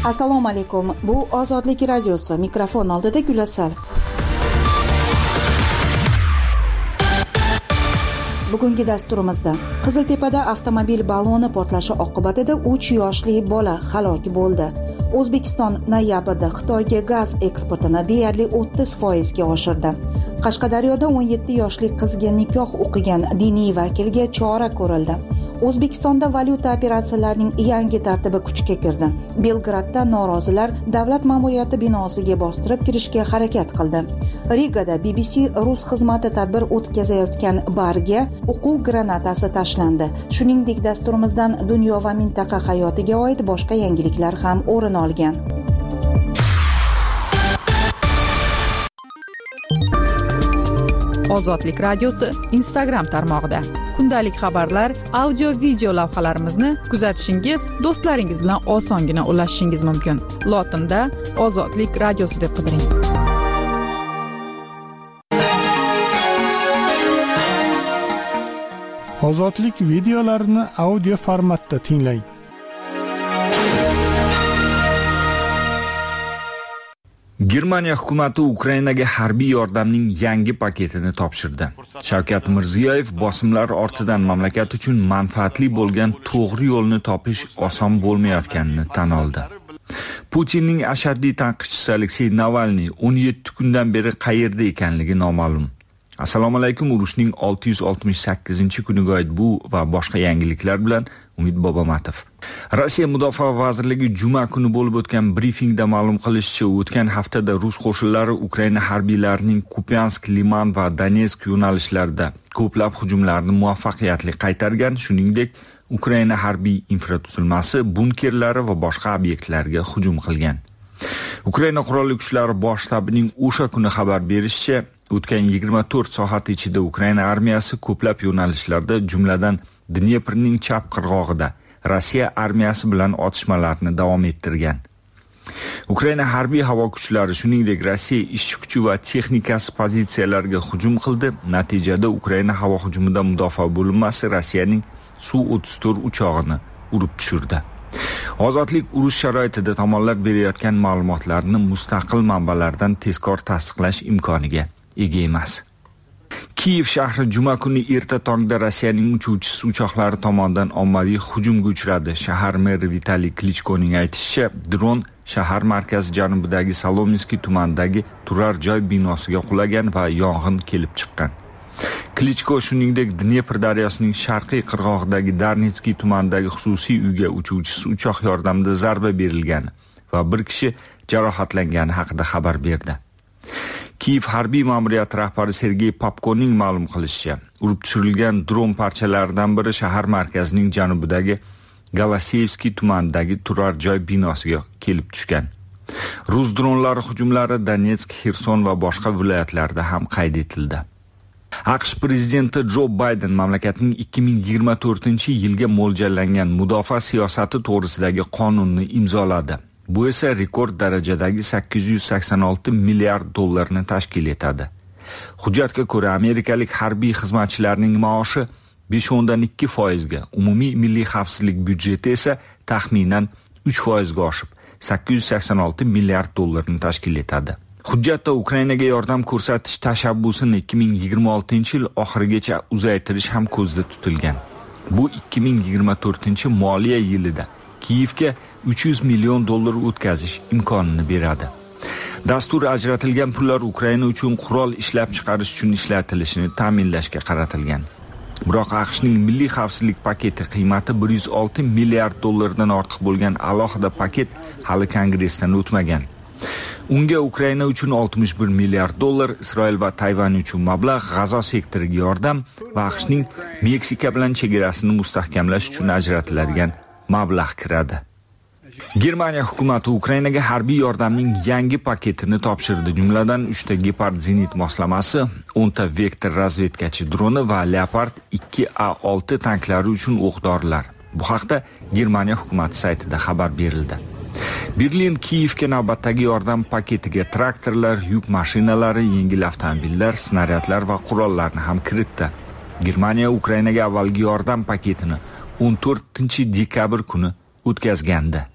Assalomu alaykum. Bu Ozodlik radiosi. Mikrofon oldida Gulasal. Bugungi dasturimizda Qiziltepada avtomobil baloni portlashi oqibatida 3 yoshli bola halok bo'ldi. O'zbekiston noyabrda Xitoyga gaz eksportini deyarli 30% ga oshirdi. Qashqadaryoda 17 yoshli qizga nikoh o'qigan diniy vakilga chora ko'rildi. O'zbekistonda valyuta operatsiyalarining yangi tartibi kuchga kirdi. Belgradda norozilar davlat ma'muriyati binosiga bostirib kirishga harakat qildi. Rigada BBC rus xizmati tadbir o'tkazayotgan barga o'quv granatasi tashlandi. Shuningdek, dasturimizdan dunyo va mintaqa hayotiga oid boshqa yangiliklar ham o'rin olgan. Ozodlik radiosi Instagram tarmog'ida kundalik xabarlar, audio, video lavhalarimizni kuzatishingiz, do'stlaringiz bilan osongina ulashishingiz mumkin. Lotinda Ozodlik radiosi deb qidiring. Ozodlik videolarini audio formatda tinglang. Germaniya hukumati Ukrainaga harbiy yordamning yangi paketini topshirdi. Shavkat Mirziyoyev bosimlar ortidan mamlakat uchun manfaatli bo'lgan to'g'ri yo'lni topish oson bo'lmayotganini tan oldi. Putinning ashaddiy tanqidchisi Aleksey Navalniy 17 kundan beri qayerda ekanligi noma'lum. Assalomu alaykum. Urushning 668-kuniga oid bu va boshqa yangiliklar bilan Umid Bobomatov. Rossiya Mudofaa vazirligi juma kuni bo'lib o'tgan brifingda ma'lum qilishicha, o'tgan haftada rus qo'shinlari Ukraina harbiylarining Kupiansk, Liman va Donetsk yo'nalishlarida ko'plab hujumlarni muvaffaqiyatli qaytargan, shuningdek, Ukraina harbiy infratuzilmasi, bunkerlari va boshqa obyektlarga hujum qilgan. Ukraina qurolli kuchlari bosh shtabining o'sha kuni xabar berishicha, o'tgan 24 soat ichida Ukraina armiyasi ko'plab yo'nalishlarda, jumladan Dneprning chap qirg'og'ida Rossiya armiyasi bilan otishmalarni davom ettirgan. Ukraina harbiy havo kuchlari shuningdek Rossiya ishchi kuchi va texnikasi pozitsiyalariga hujum qildi. Natijada Ukraina havo hujumida mudofaa bo'linmasi Rossiyaning Su-34 uchog'ini urib tushirdi. Ozodlik urush sharoitida tomonlar berayotgan ma'lumotlarni mustaqil manbalardan tezkor tasdiqlash imkoniga ega emas. Kiyev shahri juma kuni erta tongda Rossiyaning uchuvchisi uchoqlari tomonidan ommaviy hujumga uchradi. Shahar meri Vitaliy Klichkoning aytishicha, dron shahar markazi janubidagi Salominskiy tumanidagi turar joy binosiga qulagan va yong'in kelib chiqqan. Klichko shuningdek Dnepr daryosining sharqiy qirg'og'idagi Darnetskiy tumanidagi xususiy uyga uchuvchisi uchoq yordamida zarba berilgan va bir kishi jarohatlangani haqida xabar berdi. Kiyev harbiy ma'muriyati rahbari Sergey Popkoning ma'lum qilishicha, urib tushirilgan dron parchalaridan biri shahar markazining janubidagi Galasevskiy tumanidagi turar joy binosiga kelib tushgan. Rus dronlari hujumlari Donetsk, Xerson va boshqa viloyatlarda ham qayd etildi. AQSh prezidenti Jo Bayden mamlakatning 2024-yilga mo'ljallangan mudofaa siyosati to'g'risidagi qonunni imzoladi. Bu esa rekord darajadagi 886 milliard dollarni tashkil etadi. Hujjatga ko'ra, amerikalik harbiy xizmatchilarning maoshi 5.2% ga, umumiy milliy xavfsizlik byudjeti esa taxminan 3% ga oshib, 886 milliard dollarni tashkil etadi. Hujjatda Ukrainaga yordam ko'rsatish tashabbusini 2026-yil oxirigacha uzaytirish ham ko'zda tutilgan. Bu 2024-moliya yilida Kiyevga 300 million dollar o'tkazish imkonini beradi. Dastur ajratilgan pullar Ukraina uchun qurol ishlab chiqarish uchun ishlatilishini ta'minlashga qaratilgan. Biroq AQShning milliy xavfsizlik paketi qiymati 106 milliard dollardan ortiq bo'lgan alohida paket hali Kongressdan o'tmagan. Unga Ukraina uchun 61 milliard dollar, Isroil va Tayvan uchun mablag', G'azo sektoriga yordam va AQShning Meksika bilan chegarasini mustahkamlash uchun ajratiladigan mablag' kiradi. Germaniya hukumati Ukrainaga harbiy yordamning yangi paketini topshirdi. Jumladan 3 ta Gepard zenit moslamasi, 10 ta Vektor razvedkachi droni va Leopard 2A6 tanklari uchun o'q-dorilar. Bu haqda Germaniya hukumati saytida xabar berildi. Berlin Kiyevga navbatdagi yordam paketiga traktorlar, yuk mashinalari, yengil avtomobillar, snaryadlar va qurollarni ham kiritdi. Germaniya Ukrainaga avvalgi yordam paketini 14 dekabr kuni o'tkazgandi.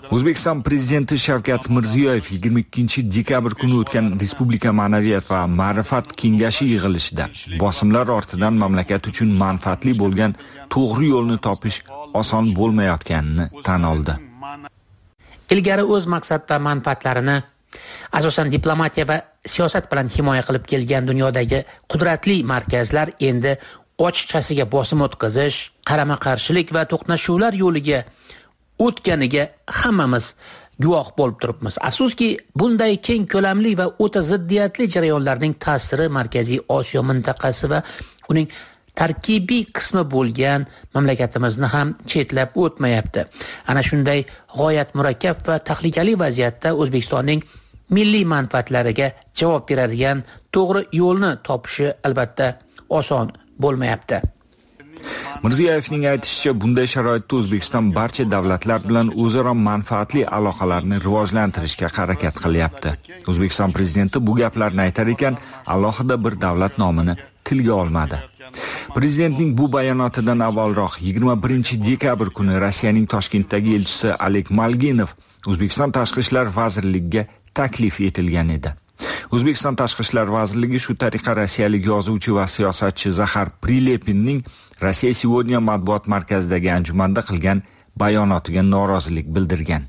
O'zbekiston prezidenti Shavkat Mirziyoyev 22-dekabr kuni o'tgan Respublika ma'naviyat va ma'rifat kengashi yig'ilishida bosimlar ortidan mamlakat uchun manfaatli bo'lgan to'g'ri yo'lni topish oson bo'lmayotganini tan oldi. Ilgari o'z maqsad va manfaatlarini asosan diplomatiya va siyosat bilan himoya qilib kelgan dunyodagi qudratli markazlar endi ochiqchasiga bosim o'tkazish, qarama-qarshilik va to'qnashuvlar yo'liga o'tganiga hammamiz guvoh bo'lib turibmiz. Afsuski, bunday keng ko'lamli va o'ta ziddiyatli jarayonlarning ta'siri Markaziy Osiyo mintaqasi va uning tarkibiy qismi bo'lgan mamlakatimizni ham chetlab o'tmayapti. Ana shunday g'oyat murakkab va tahlikali vaziyatda O'zbekistonning milliy manfaatlariga javob beradigan to'g'ri yo'lni topishi albatta oson bo'lmayapti. Mirziyoyevning aytishicha, bunday sharoitda O'zbekiston barcha davlatlar bilan o'zaro manfaatli aloqalarni rivojlantirishga harakat qilyapti. O'zbekiston prezidenti bu gaplarni aytar ekan, alohida bir davlat nomini tilga olmadi. Prezidentning bu bayonotidan avvalroq 21-dekabr kuni Rossiyaning Toshkentdagi elchisi Oleg Malginov O'zbekiston Tashqi ishlar vazirligiga taklif etilgan edi. O'zbekiston Tashqi ishlar vazirligi shu tariqa rossiyalik yozuvchi va siyosatchi Zaxar Prilepinning Rossiya Сегодня matbuot markazidagi anjumanda qilgan bayonotiga norozilik bildirgan.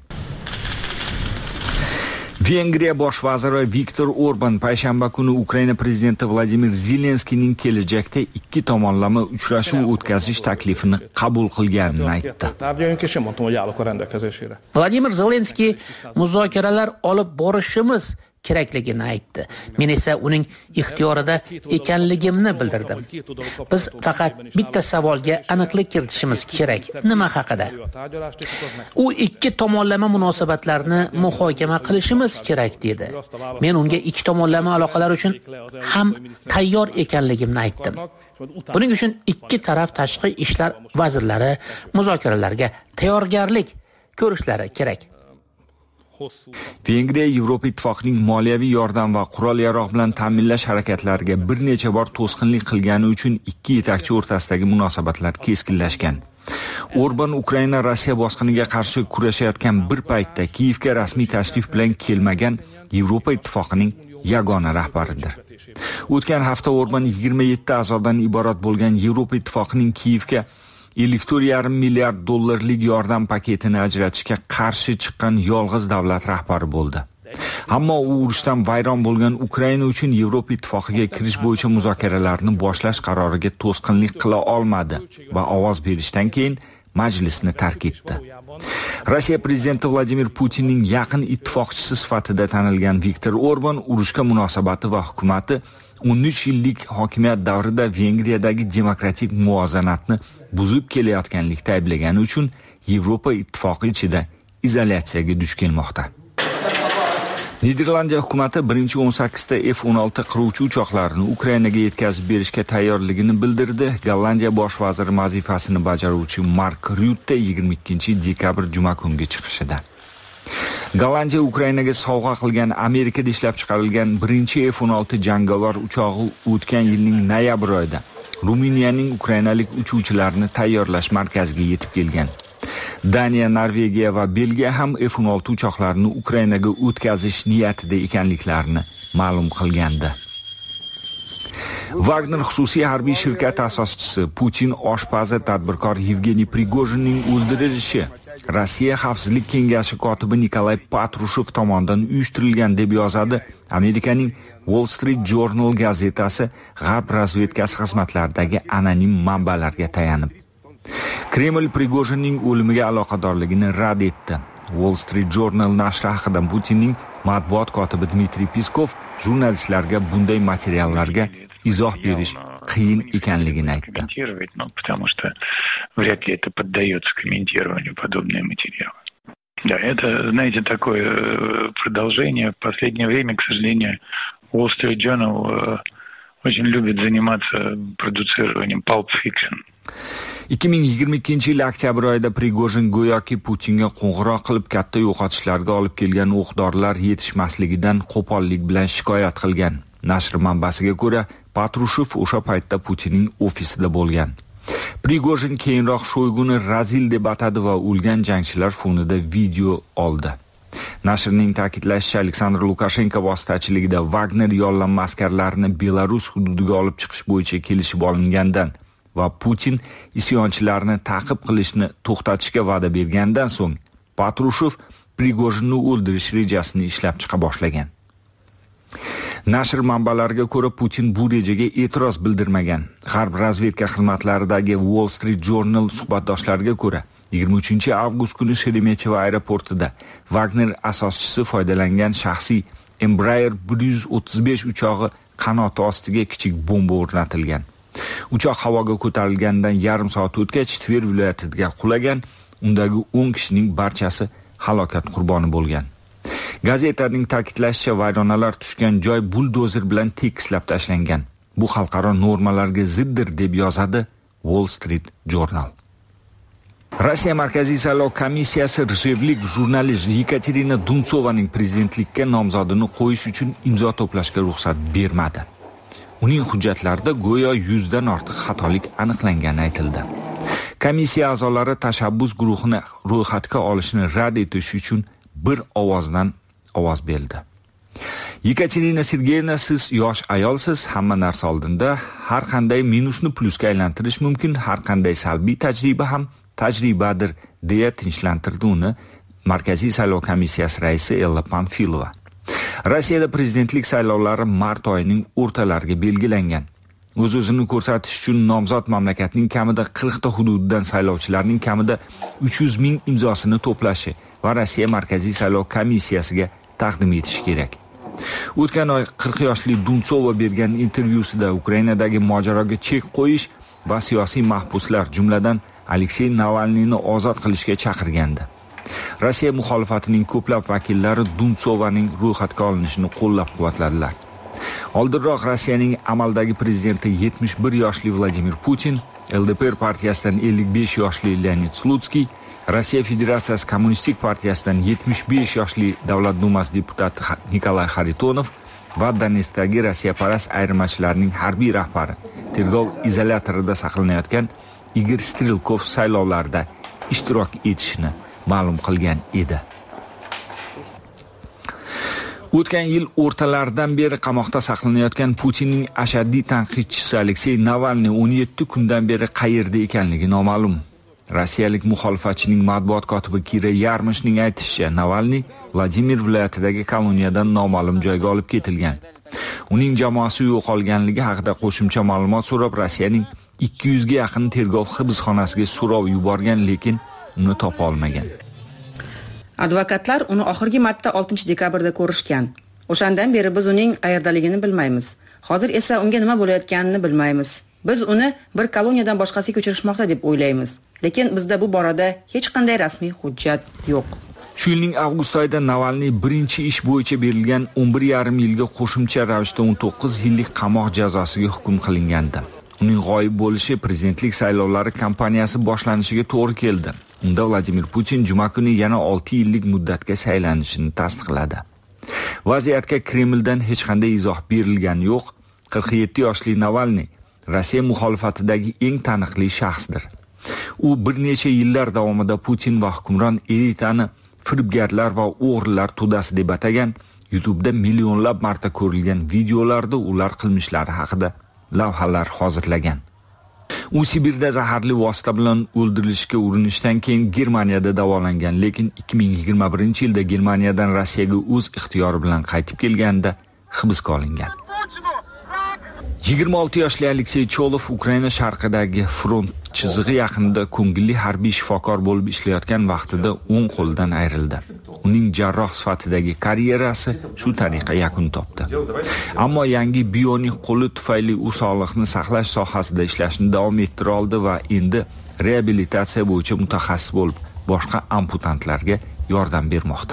Vengriya bosh vaziri Viktor Orban payshanba kuni Ukraina prezidenti Vladimir Zelenskiyning kelajakda ikki tomonlama uchrashuv o'tkazish taklifini qabul qilganini aytdi. Vladimir Zelenskiy muzokaralar olib borishimiz kerakligini aytdi. Men esa uning ixtiyorida ekanligimni bildirdim. Biz faqat bitta savolga aniqlik kiritishimiz kerak. Nima haqida? U ikki tomonlama munosabatlarni muhokama qilishimiz kerak dedi. Men unga ikki tomonlama aloqalar uchun ham tayyor ekanligimni aytdim. Buning uchun ikki taraf tashqi ishlar vazirlari muzokaralarga tayyorgarlik ko'rishlari kerak. Vengriya Yevropa Ittifoqining moliyaviy yordam va qurol-yarog' bilan ta'minlash harakatlariga bir necha bor to'sqinlik qilgani uchun ikki yetakchi o'rtasidagi munosabatlar keskinlashgan. Orban Ukraina Rossiya bosqiniga qarshi kurashayotgan bir paytda Kiyevga rasmiy tashrif bilan kelmagan Yevropa Ittifoqining yagona rahbaridir. O'tgan hafta Orban 27 a'zodan iborat bo'lgan Yevropa Ittifoqining Kiyevga $54,5 milliard yordam paketini ajratishga qarshi chiqqan yolg'iz davlat rahbari bo'ldi. Ammo u urushdan vayron bo'lgan Ukraina uchun Yevropa Ittifoqiga kirish bo'yicha muzokaralarni boshlash qaroriga to'sqinlik qila olmadi va ovoz berishdan keyin majlisni tark etdi. Rossiya prezidenti Vladimir Putinning yaqin ittifoqchisi sifatida tanilgan Viktor Orban urushga munosabati va hukumati 13 yillik hokimiyat davrida Vengriyadagi demokratik muvozanatni buzib kelayotganlikda ayblagani uchun Yevropa Ittifoqi ichida izolyatsiyaga duch kelmoqda. Niderlandiya hukumati 18 ta F-16 qiruvchi uchoqlarini Ukrainaga yetkazib berishga tayyorligini bildirdi. Gollandiya bosh vaziri vazifasini bajaruvchi Mark Rutte 22-dekabr juma kungi chiqishida Gollandiya Ukrainaga sovg'a qilgan Amerikada ishlab chiqarilgan birinchi F-16 jangovar uchog'i o'tgan yilning noyabr oyida Ruminiyaning ukrainalik uchuvchilarini tayyorlash markaziga yetib kelgan. Daniya, Norvegiya va Belgiya ham F-16 uchoqlarini Ukrainaga o'tkazish niyatida ekanliklarini ma'lum qilgandi. Wagner xususiy harbiy shirkati asoschisi Putin oshpazi tadbirkor Yevgeniy Prigojinning o'ldirilishi Rossiya Xavfsizlik kengashi kotibi Nikolay Patrushev tomonidan uyushtirilgan deb yozadi Amerikaning Wall Street Journal gazetasi G'arb razvedkasi xizmatlaridagi anonim manbalarga tayanib. Kreml Prigojinning o'limiga aloqadorligini rad etdi. Wall Street Journal nashri haqida Putinning matbuot kotibi Dmitriy Peskov jurnalistlarga bunday materiallarga izoh berish qiyin ekanligini aytdi. Вряд ли это поддается комментированию подобные материалы. Да, это, знаете, такое продолжение. В последнее время, к сожалению, Wall Street Journal очень любит заниматься продуцированием pulp fiction. 2022 yil oktyabr oyida Prigojin go'yoki Putinga qo'ng'iroq qilib katta yo'qotishlarga olib kelgan o'q-dorilar yetishmasligidan qo'pollik bilan shikoyat qilgan. Nashr manbasiga ko'ra, Patrushev o'sha paytda Putinning ofisida bo'lgan. Prigojin keyinroq Shoyguni razil deb atadi va o'lgan jangchilar fonida video oldi. Nashrning ta'kidlashicha, Aleksandr Lukashenko vositachiligida Wagner yollanma askarlarini Belarus hududiga olib chiqish bo'yicha kelishib olingandan va Putin isyonchilarni ta'qib qilishni to'xtatishga va'da bergandan so'ng Patrushev Prigojinni o'ldirish rejasini ishlab chiqa boshlagan. Nashr manbalariga ko'ra, Putin bu rejaga e'tiroz bildirmagan. G'arb razvedka xizmatlaridagi Wall Street Journal suhbatdoshlariga ko'ra, 23-avgust kuni Sheremetyevo aeroportida Wagner asoschisi foydalangan shaxsiy Embraer 135 uchog'i qanoti ostiga kichik bomba o'rnatilgan. Uchoq havoga ko'tarilgandan yarim soat o'tgach Tver viloyatiga qulagan. Undagi 10 kishining barchasi halokat qurboni bo'lgan. Gazetaning ta'kidlashicha, vayronalar tushgan joy buldozer bilan tekislab tashlangan. Bu xalqaro normalarga ziddir deb yozadi Wall Street Journal. Rossiya Markaziy saylov komissiyasi rejevlik jurnalist Yekaterina Duntsovaning prezidentlikka nomzodini qo'yish uchun imzo to'plashga ruxsat bermadi. Uning hujjatlarida go'yo 100 dan ortiq xatolik aniqlangani aytildi. Komissiya a'zolari tashabbus guruhini ro'yxatga olishni rad etish uchun bir ovozdan ovoz berdi. Yekaterina Sergeyevna, siz yosh ayolsiz, hamma narsa oldinda, har qanday minusni plusga aylantirish mumkin, har qanday salbiy tajriba ham tajribadir, deya tinchlantirdi uni Markaziy saylov komissiyasi raisi Ella Panfilova. Rossiyada prezidentlik saylovlari mart oyining o'rtalariga belgilangan. O'z-o'zini ko'rsatish uchun nomzod mamlakatning kamida 40 ta hududidan saylovchilarning kamida 300 ming imzosini to'plashi va Rossiya Markaziy saylov komissiyasiga taqdim etish kerak. O'tgan oy 40 yoshli Duntsova bergan intervyusida Ukrainadagi mojaroga chek qo'yish va siyosiy mahbuslar, jumladan Aleksey Navalniyni ozod qilishga chaqirgandi. Rossiya muxolifatining ko'plab vakillari Duntsovaning ro'yxatga olinishini qo'llab-quvvatladilar. Oldinroq Rossiyaning amaldagi prezidenti 71 yoshli Vladimir Putin, LDP partiyasidan 55 yoshli Leonid Slutsky, Rossiya Federatsiyasi Kommunistik partiyasidan 75 yoshli Davlat dumasi deputati Nikolay Xaritonov va Donetskdagi Rossiyaparast ayirmachilarning harbiy rahbari, tergov izolyatorida saqlanayotgan Igor Strelkov saylovlarda ishtirok etishini ma'lum qilgan edi. O'tgan yil o'rtalaridan beri qamoqda saqlanayotgan Putinning ashaddiy tanqidchisi Aleksey Navalniy 17 kundan beri qayerda ekanligi noma'lum. Rossiyalik muxolifatchining matbuot kotibi Kira Yarmishning aytishicha, Navalniy Vladimir viloyatidagi koloniyadan noma'lum joyga olib ketilgan. Uning jamoasi yo'qolganligi haqida qo'shimcha ma'lumot so'rab Rossiyaning 200 ga yaqin tergov hibsxonasiga so'rov yuborgan, lekin uni topa olmagan. Advokatlar uni oxirgi marta 6 dekabrda ko'rishgan. O'shandan beri biz uning qayerdaligini bilmaymiz. Hozir esa unga nima bo'layotganini bilmaymiz. Biz uni bir koloniyadan boshqasiga ko'chirishmoqda deb o'ylaymiz. Lekin bizda bu borada hech qanday rasmiy hujjat yo'q. Shu yilning avgust oyida Navalniy birinchi ish bo'yicha berilgan 11,5 yilga qo'shimcha ravishda 19 yillik qamoq jazosiga hukm qilingandi. Uning g'oyib bo'lishi prezidentlik saylovlari kampaniyasi boshlanishiga to'g'ri keldi. Unda Vladimir Putin juma kuni yana 6 yillik muddatga saylanishini tasdiqladi. Vaziyatga Kremldan hech qanday izoh berilgani yo'q. 47 yoshli Navalniy Rossiya muxolifatidagi eng taniqli shaxsdir. U bir necha yillar davomida Putin va hukmron elitani firibgarlar va o'g'rilar to'dasi deb atagan, YouTube'da millionlab marta ko'rilgan videolarda ular qilmishlari haqida lavhalar hozirlagan. U Sibirda zaharli vosita bilan o'ldirilishga urinishdan keyin Germaniyada davolangan, lekin 2021-yilda Germaniyadan Rossiyaga o'z ixtiyori bilan qaytib kelganda hibsga olingan. 26 yoshli Aleksey Cholov Ukraina sharqidagi front chizig'i yaqinida ko'ngilli harbiy shifokor bo'lib ishlayotgan vaqtida o'ng qo'lidan ayrildi. Uning jarroh sifatidagi karyerasi shu tariqa yakun topdi. Ammo yangi bionik qo'li tufayli u sog'liqni saqlash sohasida ishlashni davom ettira oldi va endi reabilitatsiya bo'yicha mutaxassis bo'lib, boshqa amputantlarga yordam bermoqda.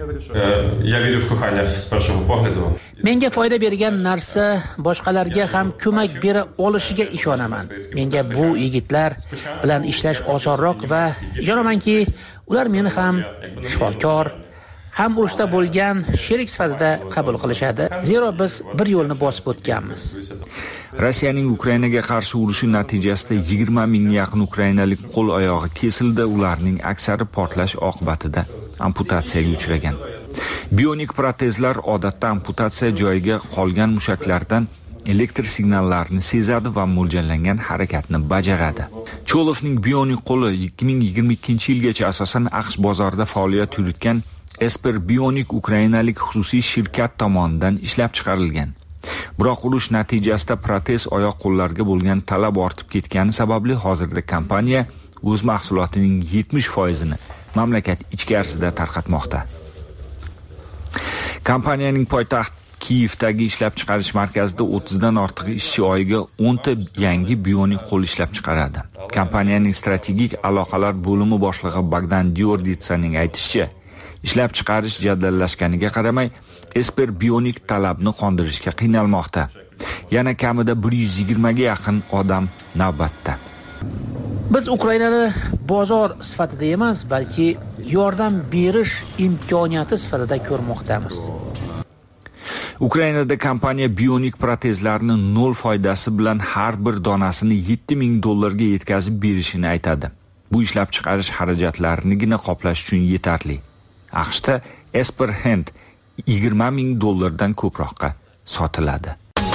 Menga foyda bergan narsa boshqalarga ham ko'mak bera olishiga ishonaman. Menga bu yigitlar bilan ishlash osonroq va ishonamanki, ular meni ham shifokor ham urushda bo'lgan sherik sifatida qabul qilishadi. Zero biz bir yo'lni bosib o'tganmiz. Rossiyaning Ukrainaga qarshi urushi natijasida 20 mingga yaqin ukrainalik qo'l oyog'i kesildi, ularning aksari portlash oqibatida amputatsiyaga uchragan. Bionik protezlar odatda amputatsiya joyiga qolgan mushaklardan elektr signallarini sezadi va mo'ljallangan harakatni bajaradi. Cholovning bionik qo'li 2022-yilgacha asosan AQSh bozorida faoliyat yuritgan Esper Bionik ukrainalik xususiy shirkat tomonidan ishlab chiqarilgan. Biroq urush natijasida protez oyoq qo'llarga bo'lgan talab ortib ketgani sababli hozirda kompaniya o'z mahsulotining 70%ni mamlakat ichkarisida tarqatmoqda. Kompaniyaning poytaxt Kiyevdagi ishlab chiqarish markazida 30 dan ortiq ishchi oyiga 10 ta yangi bionik qo'l ishlab chiqaradi. Kompaniyaning strategik aloqalar bo'limi boshlig'i Bogdan Diorditsaning aytishicha, ishlab chiqarish jadallashganiga qaramay, Esper Bionik talabni qondirishga qiynalmoqda. Yana kamida 120 ga yaqin odam navbatda. Biz Ukrainani bozor sifatida emas, balki yordam berish imkoniyati sifatida ko'rmoqdamiz. Ukrainada kompaniya bionik protezlarni 0 foydasi bilan har bir donasini $7,000 yetkazib berishini aytadi. Bu ishlab chiqarish xarajatlarini qoplash uchun yetarli. AQShda Esper Hand $20,000 dan ko'proqqa sotiladi.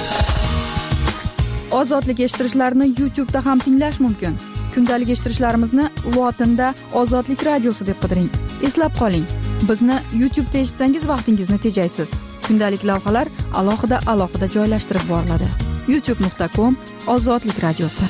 Ozodlik eshittirishlarni YouTube'da ham tinglash mumkin. Kundalik eshittirishlarimizni lotinda Ozodlik radiosi deb qidiring. Eslab qoling, bizni YouTube'da eshitsangiz vaqtingizni tejaysiz. Kundalik lavhalar alohida joylashtirib boriladi. youtube.com/ozodlik radiosi.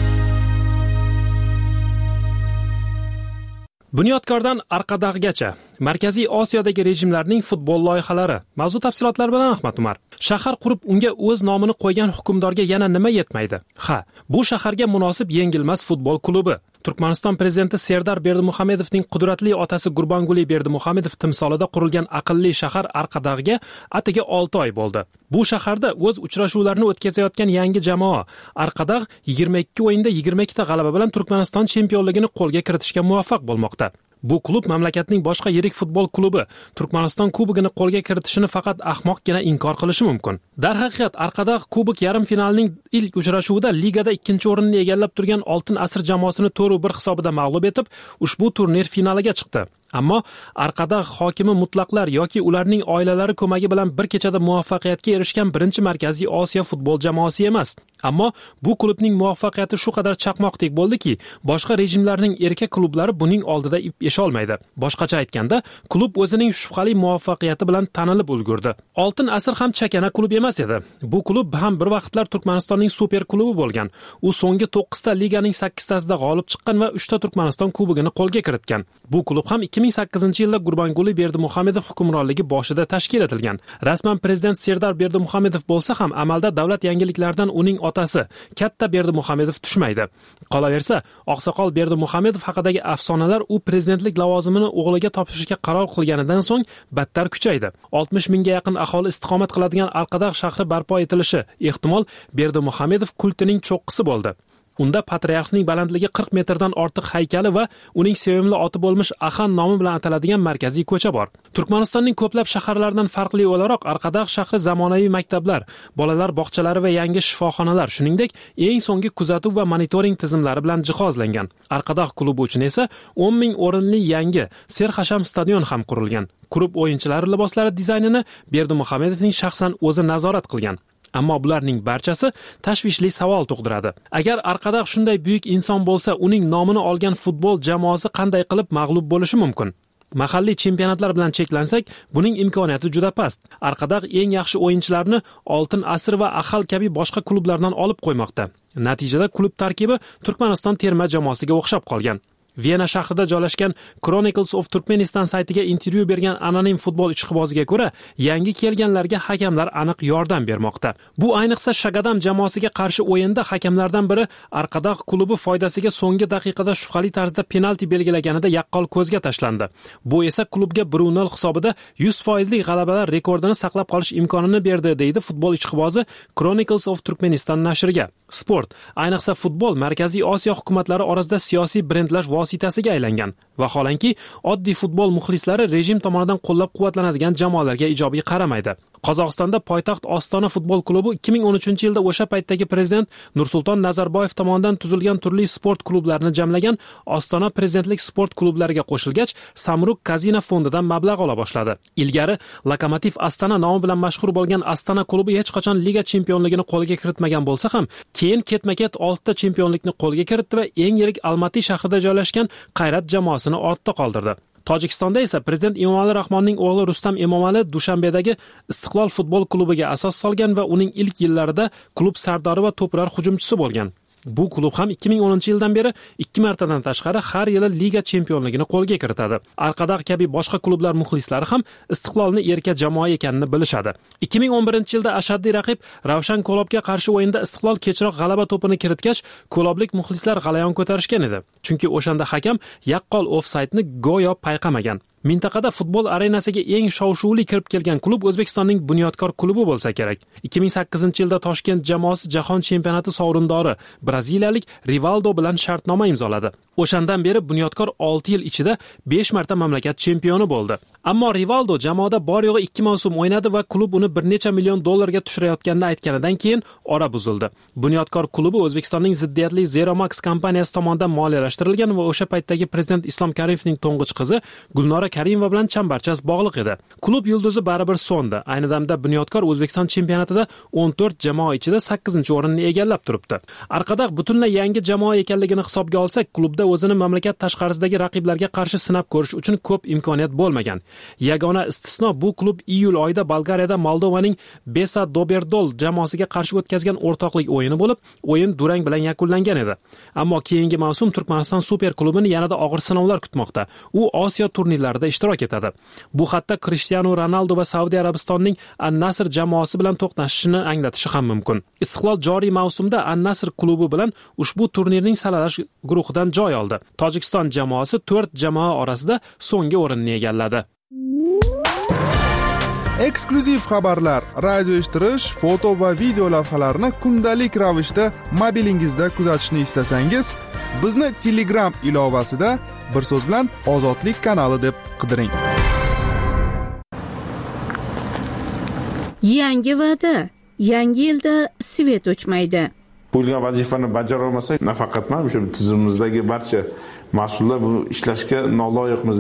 Bunyodkordan Arqadag'gacha Markaziy Osiyodagi rejimlarning futbol loyihalari. Mavzu tafsilotlar bilan Ahmad Umar. Shahar qurib unga o'z nomini qo'ygan hukmdorga yana nima yetmaydi? Bu shaharga munosib yengilmas futbol klubi. Turkmaniston prezidenti Serdar Berdimuhamedovning qudratli otasi Gurbanguli Berdimuhamedov timsolida qurilgan aqlli shahar Arqadag'ga atigi 6 oy bo'ldi. Bu shaharda o'z uchrashuvlarini o'tkazayotgan yangi jamoa Arqadag' 22 o'yinda 22 ta g'alaba bilan Turkmaniston chempionligini qo'lga kiritishga muvaffaq bo'lmoqda. Bu klub mamlakatning boshqa yirik futbol klubi Turkmaniston kubogini qo'lga kiritishini faqat ahmoqgina inkor qilishi mumkin. Darhaqiqat Arqadag' kubok yarim finalining ilk uchrashuvida ligada 2-o'rinni egallab turgan Oltin asr jamoasini 4-1 hisobida mag'lub etib, ushbu turnir finaliga chiqdi. Ammo Arqadag' hokimi mutlaqlar yoki ularning oilalari ko'magi bilan bir kechada muvaffaqiyatga erishgan birinchi Markaziy Osiyo futbol jamoasi emas. Ammo bu klubning muvaffaqiyati shu qadar chaqmoqdek bo'ldiki, boshqa rejimlarning erkak klublari buning oldida ip esholmaydi. Boshqacha aytganda, klub o'zining shubhali muvaffaqiyati bilan tanilib ulgurdi. Oltin asr ham chakana klub emas edi. Bu klub ham bir vaqtlar Turkmanistonning super klubi bo'lgan. U so'nggi 9 ta liganing 8 tasida g'olib chiqqan va 3 ta Turkmaniston kubogini qo'lga kiritgan. Bu klub ham 2008-yilda Gurbanguli Berdimuhamedov hukmronligi boshida tashkil etilgan. Rasman prezident Serdar Berdimuhamedov bo'lsa ham amalda davlat yangiliklaridan uning otasi Katta Berdimuhamedov tushmaydi. Qolaversa, oqsoqol Berdimuhamedov haqidagi afsonalar u prezidentlik lavozimini o'g'liga topshirishga qaror qilganidan so'ng battar kuchaydi. 60 mingga yaqin aholi istiqomat qiladigan Arqadag' shahri barpo etilishi ehtimol Berdimuhamedov kultining cho'qqisi bo'ldi. Unda patriarxning balandligi 40 metrdan ortiq haykali va uning sevimli oti bo'lmish Axan nomi bilan ataladigan markaziy ko'cha bor. Turkmanistonning ko'plab shaharlaridan farqli o'laroq Arqadag' shahri zamonaviy maktablar, bolalar bog'chalari va yangi shifoxonalar, shuningdek, eng so'nggi kuzatuv va monitoring tizimlari bilan jihozlangan. Arqadag' klubi uchun esa 10 ming o'rinli yangi Serxasham stadion ham qurilgan. Klub o'yinchilari liboslari dizaynini Berdimuhamedovning shaxsan o'zi nazorat qilgan. Ammo bularning barchasi tashvishli savol tug'diradi. Agar Arqadag' shunday buyuk inson bo'lsa, uning nomini olgan futbol jamoasi qanday qilib mag'lub bo'lishi mumkin? Mahalliy chempionatlar bilan cheklansak, buning imkoniyati juda past. Arqadag' eng yaxshi o'yinchilarni Oltin asr va Ahal kabi boshqa klublardan olib qo'ymoqda. Natijada klub tarkibi Turkmaniston terma jamoasiga o'xshab qolgan. Viyana shahrida joylashgan Chronicles of Turkmenistan saytiga intervyu bergan anonim futbol ishqiboziga ko'ra, yangi kelganlarga hakamlar aniq yordam bermoqda. Bu ayniqsa Shagadam jamoasiga qarshi o'yinda hakamlardan biri Arqadag' klubi foydasiga so'nggi daqiqada shubhali tarzda penalti belgilaganida yaqqol ko'zga tashlandi. Bu esa klubga 1-0 hisobida 100% g'alabalar rekordini saqlab qolish imkonini berdi, deydi futbol ishqibozi Chronicles of Turkmenistan nashriga. Sport, ayniqsa futbol Markaziy Osiyo hukumatlari orasida siyosiy brendlash vositasiga aylangan. Vaholanki, oddiy futbol muxlislari rejim tomonidan qo'llab-quvvatlanadigan jamoalarga ijobiy qaramaydi. Qozog'istonda poytaxt Ostona futbol klubi 2013-yilda o'sha paytdagi prezident Nursulton Nazarboyev tomonidan tuzilgan turli sport klublarini jamlagan Ostona prezidentlik sport klublariga qo'shilgach, Samruk Kazino fondidan mablag' ola boshladi. Ilgari Lokomotiv Astana nomi bilan mashhur bo'lgan Astana klubi hech qachon liga chempionligini qo'lga kiritmagan bo'lsa ham, keyin ketma-ket 6 ta chempionlikni qo'lga kiritdi va eng yirik Almaty shahrida joylashgan Qayrat jamoasini ortda qoldirdi. Tojikistonda esa prezident Emomali Rahmonning o'g'li Rustam Emomali Dushanbedagi Istiqlol futbol klubiga asos solgan va uning ilk yillarida klub sardori va to'plar hujumchisi bo'lgan. Bu klub ham 2010-yildan beri 2 martadan tashqari har yili liga chempionligini qo'lga kiritadi. Arqadaq kabi boshqa klublar muxlislari ham Istiqlolni erka jamoa ekanini bilishadi. 2011-yilda ashaddiy raqib Ravshan Kolobga qarshi o'yinda Istiqlol kechroq g'alaba to'pini kiritgach, koloblik muxlislar g'alayon ko'tarishgan edi. Chunki o'shanda hakam yaqqol ofsaydni go'yo payqamagan. Mintaqada futbol arenasiga eng shov-shuvli kirib kelgan klub O'zbekistonning Bunyodkor klubi bo'lsa kerak. 2008-yilda Toshkent jamoasi jahon chempionati sovrindori braziliyalik Rivaldo bilan shartnoma imzoladi. O'shandan beri Bunyodkor 6 yil ichida 5 marta mamlakat chempioni bo'ldi. Ammo Rivaldo jamoada bor yo'g'i 2 mavsum o'ynadi va klub uni bir necha million dollarga tushirayotganini aytganidan keyin ora buzildi. Bunyodkor klubi O'zbekistonning ziddiyatli Zeromax kompaniyasi tomonidan moliyalashtirilgan va o'sha paytdagi prezident Islom Karimovning to'ng'ich qizi Gulnora Karimova bilan chambarchas bog'liq edi. Klub yulduzi baribir so'ndi. Ayni damda Bunyodkor O'zbekiston chempionatida 14 jamoa ichida 8-o'rinni egallab turibdi. Arqadaq butunlay yangi jamoa ekanligini hisobga olsak, klubda o'zini mamlakat tashqarisidagi raqiblarga qarshi sinab ko'rish uchun ko'p imkoniyat bo'lmagan. Yagona istisno bu klub iyul oyida Bolgariyada Moldovaning Besa Doberdol jamoasiga qarshi o'tkazgan o'rtoqlik o'yini bo'lib, o'yin durang bilan yakunlangan edi. Ammo keyingi mavsum Turkmaniston super klubini yanada og'ir sinovlar kutmoqda. U Osiyo turnirlarida ishtirok etadi. Bu hatto Cristiano Ronaldo va Saudiya Arabistonining An-Nasr jamoasi bilan to'qnashishini anglatishi ham mumkin. Istiqlol joriy mavsumda An-Nasr klubi bilan ushbu turnirning saralash guruhidan joy oldi. Tojikiston jamoasi 4 jamoa orasida so'nggi o'rinni egalladi. Eksklyuziv xabarlar, radio eshittirish, foto va video lavhalarni kundalik ravishda mobilingizda kuzatishni istasangiz, bizni Telegram ilovasida bir so'z bilan Ozodlik kanali deb qidiring. Yangi va'da, yangi yilda svet o'chmaydi. Bo'lgan vazifani bajara olmasa, nafaqat men shu tizimimizdagi barcha mas'ullar bu ishlashga noloyiqmiz.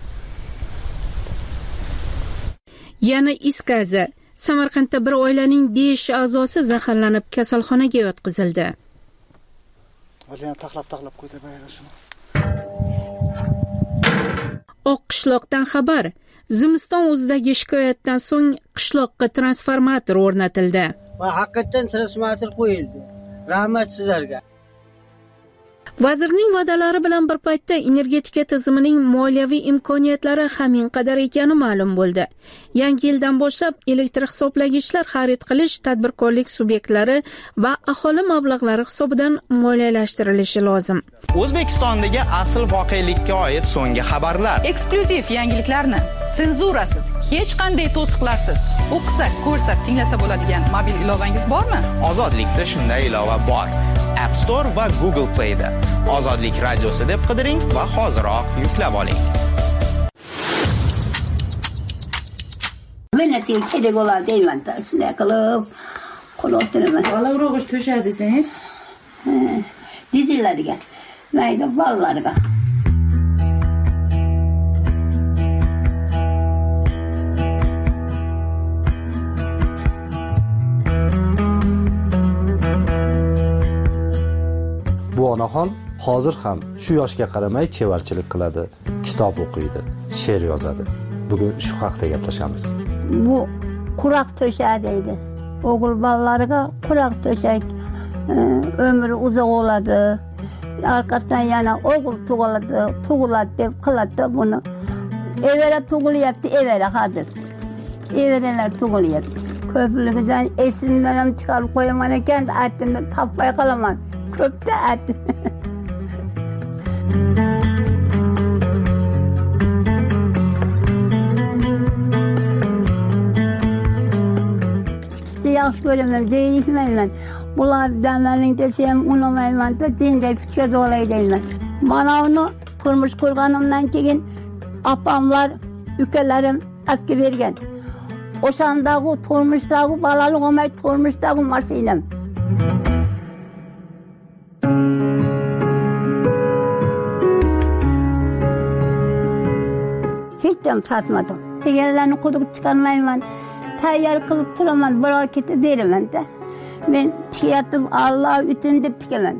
Yana iskaza. Samarqandda bir oilaning 5 a'zosi zaharlanib kasalxonaga yotqizildi. Yana taxlab qo'ydi bayashini. Oqqishloqdan xabar. Zimiston o'zidagi shikoyatdan so'ng qishloqqa transformator o'rnatildi. Va haqiqatan transformator qo'yildi. Rahmat sizlarga. Vazirning va'dalari bilan bir paytda energetika tizimining moliyaviy imkoniyatlari hamin qadar ekani ma'lum bo'ldi. Yangi yildan boshlab elektr hisoblagichlar xarid qilish tadbirkorlik subyektlari va aholi mablag'lari hisobidan moliyalashtirilishi lozim. O'zbekistondagi asl voqelikka oid so'nggi xabarlar. Eksklyuziv yangiliklarni senzurasiz, hech qanday to'siqlarsiz o'qisa, ko'rsa, tinglasa bo'ladigan mobil ilovangiz bormi? Ozodlikda shunday ilova bor. App Store va Google Play da. Ozodlik radiosi deb qidiring va hoziroq yuklab oling. Men kerak bo'ladi deyman, shunday qilib qo'lotiraman. Bola urug'ish to'shadi desangiz, diziladigan. Mayda bolalarga. Bu onaxon hozir ham shu yoshga qaramay chevarchilik qiladi, kitob o'qiydi, she'r yozadi. Bugun shu haqda gaplashamiz. Bu quroq to'shak deydi. O'g'il bolalarga quroq to'shak umri uzoq bo'ladi. Arkasidan yana o'g'il tug'iladi deb qiladi buni. Evvela tug'ilyapti, evvela hozir. Evvelalar tug'ilyapti. Ko'pligidan esimdan ham chiqarib qo'yaman ekan, aytdim topmay qolaman. Ko'pda aytdim. Yaxshi ko'raman, deyishmayman. Bular damlaring desam, unamayman, jingay pichka dolay deyman. Mana uni turmuş kurganımdan keyin apamlar, ukalarim askı bergen. Oşandagı turmuşdagı balalık olmay turmuşdagı masinem. Hiçden tatmadım. Tegerlerini kuduk çıkarmayman. Tayyar kılıp turaman, bıraketi derim de. Ben tiyattım Allah üçün dep tikemem.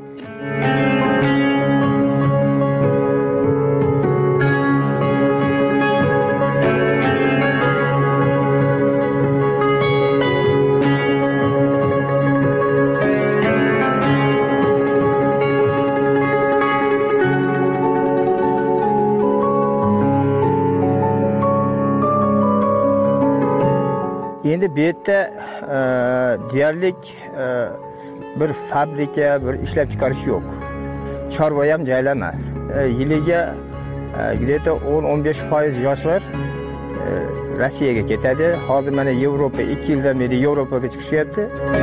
Endi bu yerda deyarli bir fabrika, bir ishlab chiqarish yo'q. Chorva ham joylar emas. Yiliga где-то 10-15% yoshlar Rossiyaga ketadi. Hozir mana Yevropa 2 yildan beri Yevropaga chiqishyapti.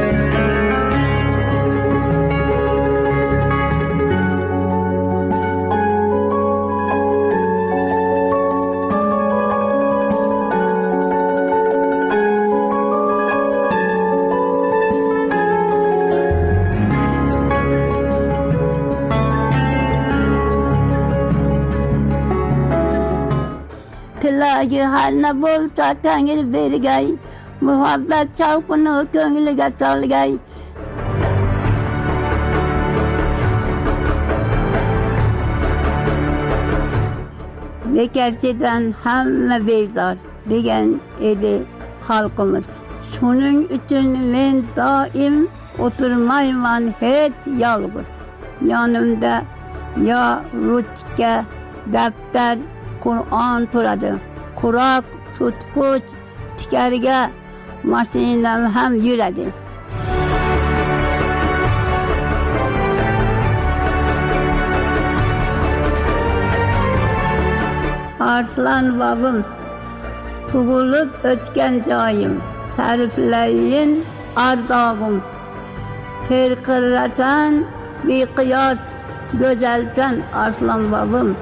Tilagi harna bo'lsa tangil bergay, muhabbat shavqini ko'ngliga solgay. Bekarchidan hamma bezor degan edi xalqimiz. Shuning uchun men doim o'tirmayman hech yolg'iz. Yonimda yo ruchka, daftar, Qur'on turadi. Quroq, tutquch, tikarga mashinam ham yuradi. Arslan bobim, tug'ilib o'sgan joyim, ta'riflayin ardog'im. Serqirrasan, beqiyos, go'zalsan Arslan bobim.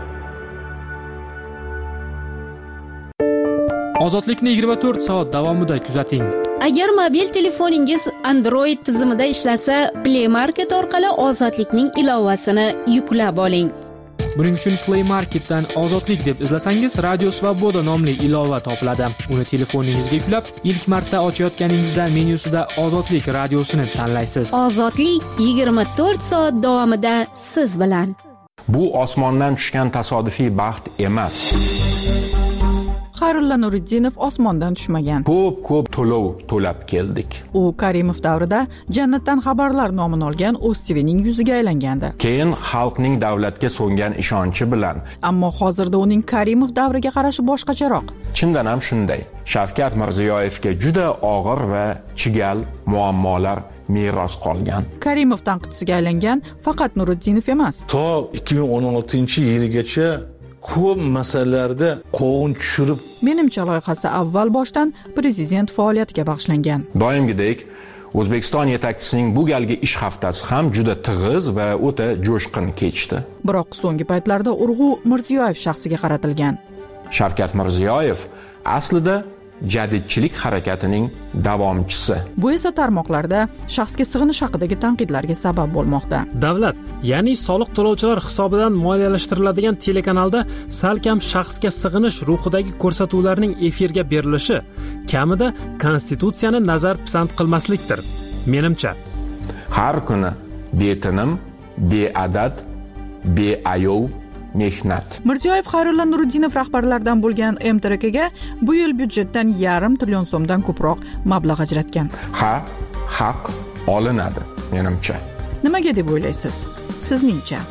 Ozodlikni 24 soat davomida kuzating. Agar mobil telefoningiz Android tizimida ishlasa, Play Market orqali Ozodlikning ilovasini yuklab oling. Buning uchun Play Marketdan Ozodlik deb izlasangiz, Radio Svoboda nomli ilova topiladi. Uni telefoningizga yuklab, ilk marta ochayotganingizda menyusida Ozodlik radiosini tanlaysiz. Ozodlik 24 soat davomida siz bilan. Bu osmondan tushgan tasodifiy baxt emas. Xayrulla Nuriddinov osmondan tushmagan. Ko'p to'lov to'lab keldik. U Karimov davrida Jannatdan xabarlar nomini olgan o'z TVning yuziga aylangandi. Keyin xalqning davlatga so'ngan ishonchi bilan. Ammo hozirda uning Karimov davriga qarashi boshqacharoq. Chindan ham shunday. Shavkat Mirziyoyevga juda og'ir va chigal muammolar meros qolgan. Karimov tanqidchisiga aylangan faqat Nuriddinov emas. To 2016-yilgacha ko'p masalalarda qovun tushirib, menimcha loyihasi avval boshdan prezident faoliyatiga bag'ishlangan. Doimgidek O'zbekiston yetakchisining bu galgi ish haftasi ham juda tig'iz va o'ta jo'shqin kechdi. Biroq so'nggi paytlarda urg'u Mirziyoyev shaxsiga qaratilgan. Shavkat Mirziyoyev aslida jadidchilik harakatining davomchisi. Bu esa tarmoqlarda shaxsga sig'inish haqidagi tanqidlarga sabab bo'lmoqda. Davlat, ya'ni soliq to'lovchilar hisobidan moliyalashtiriladigan telekanalda salkam shaxsga sig'inish ruhidagi ko'rsatuvlarning efirga berilishi kamida konstitutsiyani nazar pisand qilmaslikdir, menimcha. Har kuni betinim, beadad, beayov mehnat. Mirziyoyev Xayrulla Nuriddinov rahbarlaridan bo'lgan MTRKga bu yil byudjetdan $500 million so'mdan ko'proq mablag' ajratgan. Haq olinadi, menimcha. Nimaga deb o'ylaysiz? Sizningcha?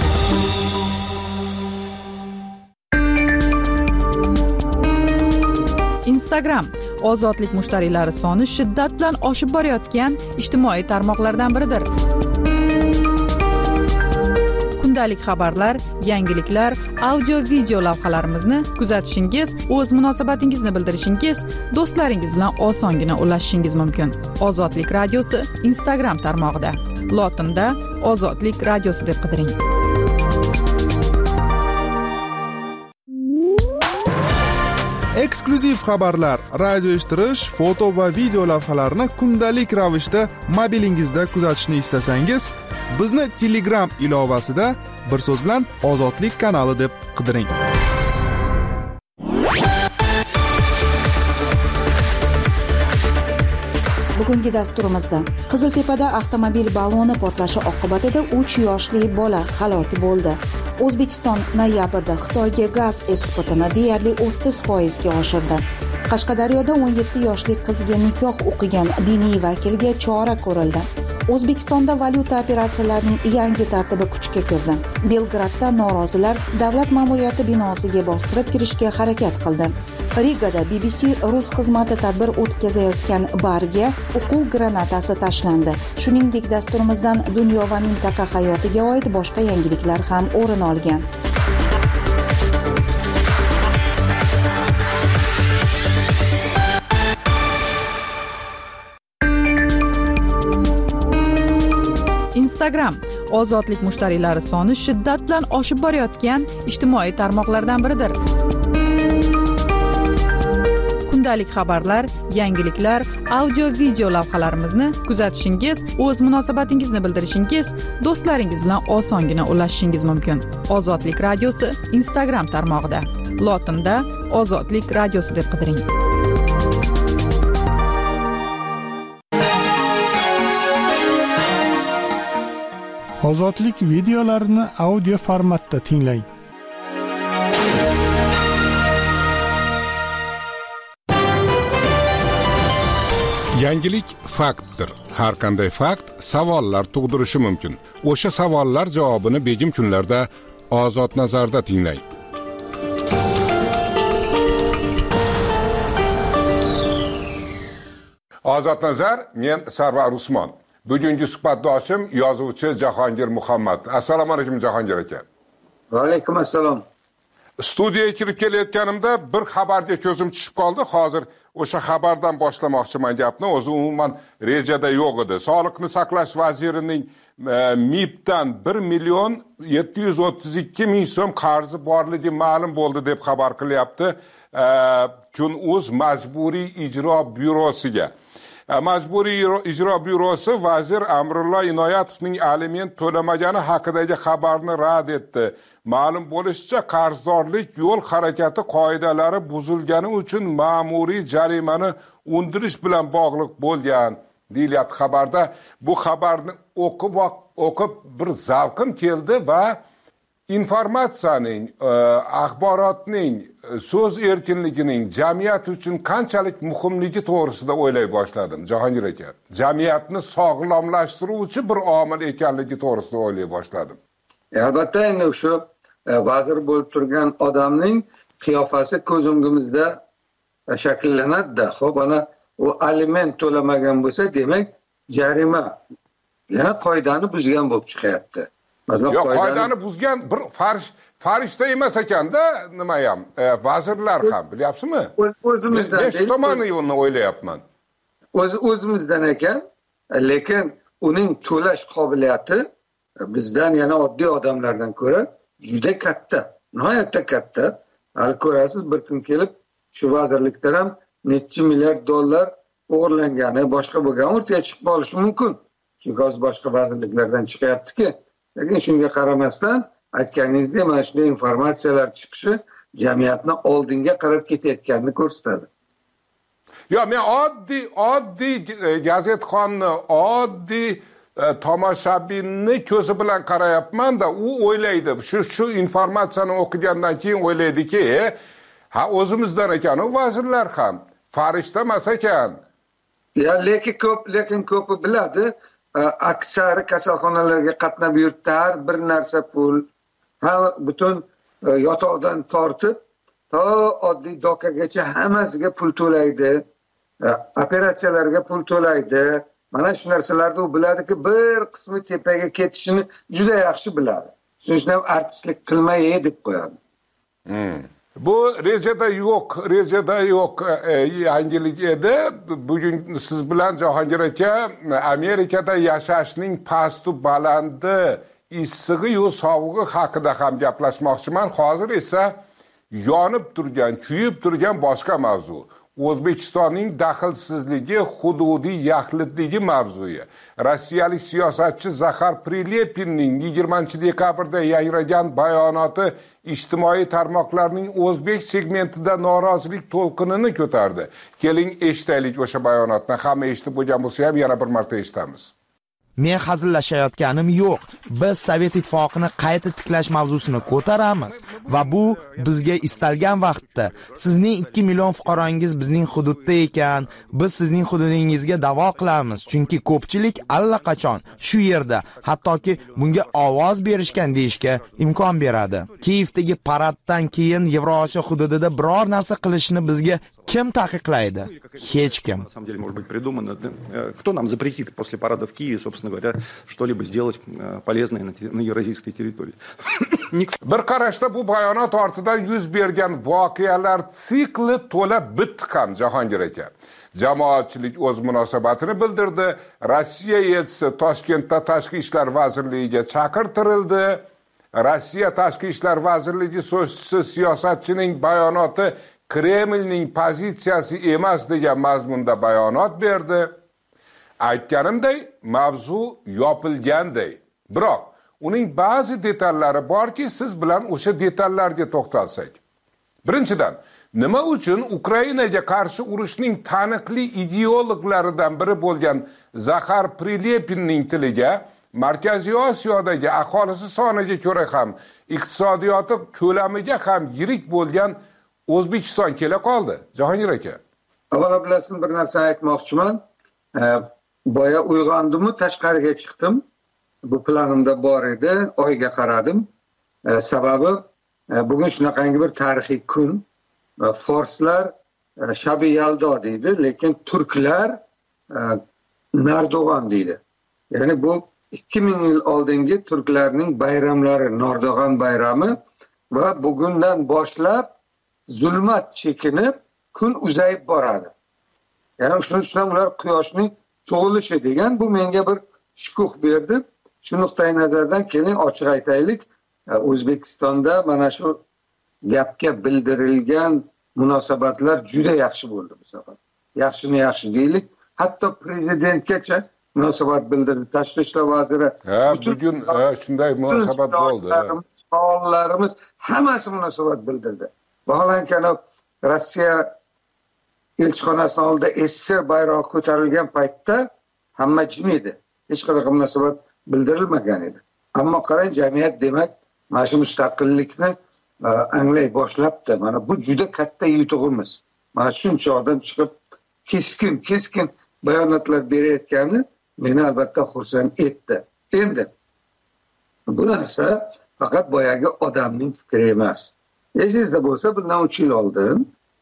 Instagram ozodlik mushtariylari soni shiddat bilan oshib borayotgan ijtimoiy tarmoqlardan biridir. Kundalik xabarlar, yangiliklar, audio-video lavhalarimizni kuzatishingiz, o'z munosabatingizni bildirishingiz, do'stlaringiz bilan osongina ulashishingiz mumkin. Ozodlik radiosi Instagram tarmog'ida. Lotinda Ozodlik radiosi deb qidiring. eksklyuziv xabarlar, radio eshittirish, foto va video lavhalarni kundalik ravishda mobilingizda kuzatishni istasangiz, bizni Telegram ilovasida bir so'z bilan Ozodlik kanali deb qidiring. Bugungi dasturimizda Qiziltepada avtomobil baloni portlashi oqibatida 3 yoshli bola halok bo'ldi. O'zbekiston noyabrda Xitoyga gaz eksportini deyarli 30% ga oshirdi. Qashqadaryoda 17 yoshli qizga nikoh o'qigan diniy vakilga chora ko'rildi. O'zbekistonda valyuta operatsiyalarining yangi tartibi kuchga kirdi. Belgradda norozilar davlat ma'muriyati binosiga bostirib kirishga harakat qildi. Rigada BBC rus xizmati tadbir o'tkazayotgan barga o'quv granatasi tashlandi. Shuningdek, dasturimizdan dunyo va mintaqa hayotiga oid boshqa yangiliklar ham o'rin olgan. Instagram ozodlik mushtariylari soni shiddat bilan oshib borayotgan ijtimoiy tarmoqlardan biridir. Kundalik xabarlar, yangiliklar, audio-video lavhalarimizni kuzatishingiz, o'z munosabatingizni bildirishingiz, do'stlaringiz bilan osongina ulashishingiz mumkin. Ozodlik radiosi Instagram tarmog'ida. Lotinda Ozodlik radiosi deb qidiring. Ozodlik videolarini audio formatda tinglang. Yangilik faktdir. Har qanday fakt savollar tug'dirishi mumkin. O'sha savollar javobini begim kunlarda Ozod nazarda tinglang. Ozod nazar, men Sarvar Usmon. Bugungi suhbatdoshim yozuvchi Jahongir Muhammad. Assalomu alaykum Jahongir aka. Va alaykum assalom. Studiyaga kirib kelayotganimda bir xabarga ko'zim tushib qoldi. Hozir o'sha xabardan boshlamoqchiman gapni. O'zi umuman rejada yo'q edi. Sog'liqni saqlash vazirining MIBdan 1,732,000 so'm qarzi borligi ma'lum bo'ldi deb xabar qilyapti. Kun.uz majburiy ijro byurosiga. Majburiy ijro byurosi vazir Amrullo Inoyatovning aliment to'lamagani haqidagi xabarni rad etdi. Ma'lum bo'lishicha, qarzdorlik yo'l harakati qoidalari buzilgani uchun ma'muriy jarimani undirish bilan bog'liq bo'lgan deyilyapti xabarda. Bu xabarni o'qib bir zavqim keldi va informatsiyaning, axborotning, so'z erkinligining jamiyat uchun qanchalik muhimligi to'g'risida o'ylay boshladim, Jahongir aka. Jamiyatni sog'lomlashtiruvchi bir omil ekanligi to'g'risida o'ylay boshladim. Albatta, endi shu vazir bo'lib turgan odamning qiyofasi ko'z o'ngimizda shakllanadi-da. Xo'p, ana u aliment to'lamagan bo'lsa, demak, jarima yana qoidani buzgan bo'lib chiqyapti. Yo'q, qoidani buzgan bir farishta emas ekanda, nima ham, vazirlar ham, bilyapsizmi? O'zimizdan. Men shu tomonni o'ylayapman. O'zimizdan ekan, lekin uning to'lash qobiliyati bizdan yana oddiy odamlardan ko'ra juda katta, nihoyatda katta. Hali ko'rasiz, bir kun kelib shu vazirlikdan ham necha milliard dollar o'g'irlangani, boshqa bo'lgani o'rtaga chiqib qolishi mumkin. Chunki hozir boshqa vazirliklardan chiqyapti-ki. Lekin shunga qaramasdan, aytganingizdek, mana shunday informatsiyalar chiqishi jamiyatni oldinga qarab ketayotganini ko'rsatadi. Yo, men oddiy gazetxonni, oddiy tomoshabinni ko'zi bilan qarayapman-da, u o'ylaydi. Shu informatsiyani o'qigandan keyin o'ylaydiki, o'zimizdan ekan, u vazirlar ham farishta emas ekan. Ya, lekin ko'pi biladi. Aksari kasalxonalarga qatnab yurtar, bir narsa pul, butun yotoqdan tortib to oddiy dokagacha hammasiga pul to'laydi, operatsiyalarga pul to'laydi. Mana shu narsalarni u biladiki, bir qismi tepaga ketishini juda yaxshi biladi. Shuning uchun ham artistlik qilmay deb qo'yadi. Bu rejada yo'q yangilik edi. Bugun siz bilan Jahongir aka Amerikada yashashning pastu balandi, issig'i yu sovug'i haqida ham gaplashmoqchiman. Hozir esa yonib turgan, kuyib turgan boshqa mavzu. O'zbekistonning daxlsizligi, hududiy yaxlitligi mavzusi. Rossiyalik siyosatchi Zaxar Prilepinning 20-dekabrda yangragan bayonoti ijtimoiy tarmoqlarning o'zbek segmentida norozilik to'lqinini ko'tardi. Keling eshitaylik o'sha bayonotni. Hamma eshitib bo'lgan bo'lsa ham yana bir marta eshitamiz. Men hazillashayotganim yo'q. Biz Sovet ittifoqini qayta tiklash mavzusini ko'taramiz va bu bizga istalgan vaqtda sizning 2 million fuqarongiz bizning hududda ekan, biz sizning hududingizga da'vo qilamiz, chunki ko'pchilik allaqachon shu yerda, hattoki bunga ovoz berishgan deyishga imkon beradi. Kiyevdagi paraddan keyin Yevrosiyo hududida biror narsa qilishni bizga kim taqiqlaydi? Hech kim. На самом деле, может быть придумано. Кто нам запретит после парада в Киеве, собственно говоря, что-либо сделать полезное на евразийской территории? Bir qarashda bu bayonot ortidan yuz bergan voqealar sikli to'la bitgan Jahongir aka. Jamoatchilik o'z munosabatini bildirdi. Rossiya elchisi Toshkentda Tashqi ishlar vazirligiga chaqirtirildi. Rossiya Tashqi ishlar vazirligi so'zchisi siyosatchining bayonoti Kremlning pozitsiyasi emas degan mazmunda bayonot berdi. Aytganimday, mavzu yopilganday. Biroq uning ba'zi detallari borki, siz bilan o'sha detallarga to'xtalsak. Birinchidan, nima uchun Ukrainaga qarshi urushning taniqli ideologlaridan biri bo'lgan Zaxar Prilepinning tiliga Markaziy Osiyodagi aholisi soniga ko'ra ham, iqtisodiyoti ko'lamiga ham yirik bo'lgan O'zbekiston kela qoldi. Jahongir aka. Avvalo bilasizmi, bir narsa aytmoqchiman. Boya uyg'ondim-u, tashqariga chiqdim. Bu planimda bor edi, oyga qaradim. Sababi bugun shunaqangi bir tarixiy kun. Forslar Shabi Yaldo deydi, lekin turklar Nardog'on deydi. Ya'ni bu 2000 yil oldingi turklarning bayramlari, Nardog'on bayrami va bugundan boshlab zulmat chekinib, kun uzayib boradi. Ya'ni shuning uchun ular quyoshning tug'ilishi degan bu menga bir shukuh berdi. Shu nuqtai nazardan keling ochiq aytaylik, O'zbekistonda mana shu gapga bildirilgan munosabatlar juda yaxshi bo'ldi bu safar. Yaxshini yaxshi deylik, hatto prezidentgacha munosabat bildirdi. Tashqi ishlar vaziri bugun shunday munosabat bo'ldi. Faollarimiz hammasi munosabat bildirdi. Vaholanki Rossiya elchixonasining oldida SSR bayrog'i ko'tarilgan paytda hamma jim edi. Hech qanaqa munosabat bildirilmagan edi. Ammo qarang, jamiyat demak mana shu mustaqillikni anglay boshlabdi. Mana bu juda katta yutug'imiz. Mana shuncha odam chiqib keskin bayonotlar berayotgani meni albatta xursand etdi. Endi bu narsa faqat boyagi odamning fikri emas. Esingizda bo'lsa, bundan 3 yil oldin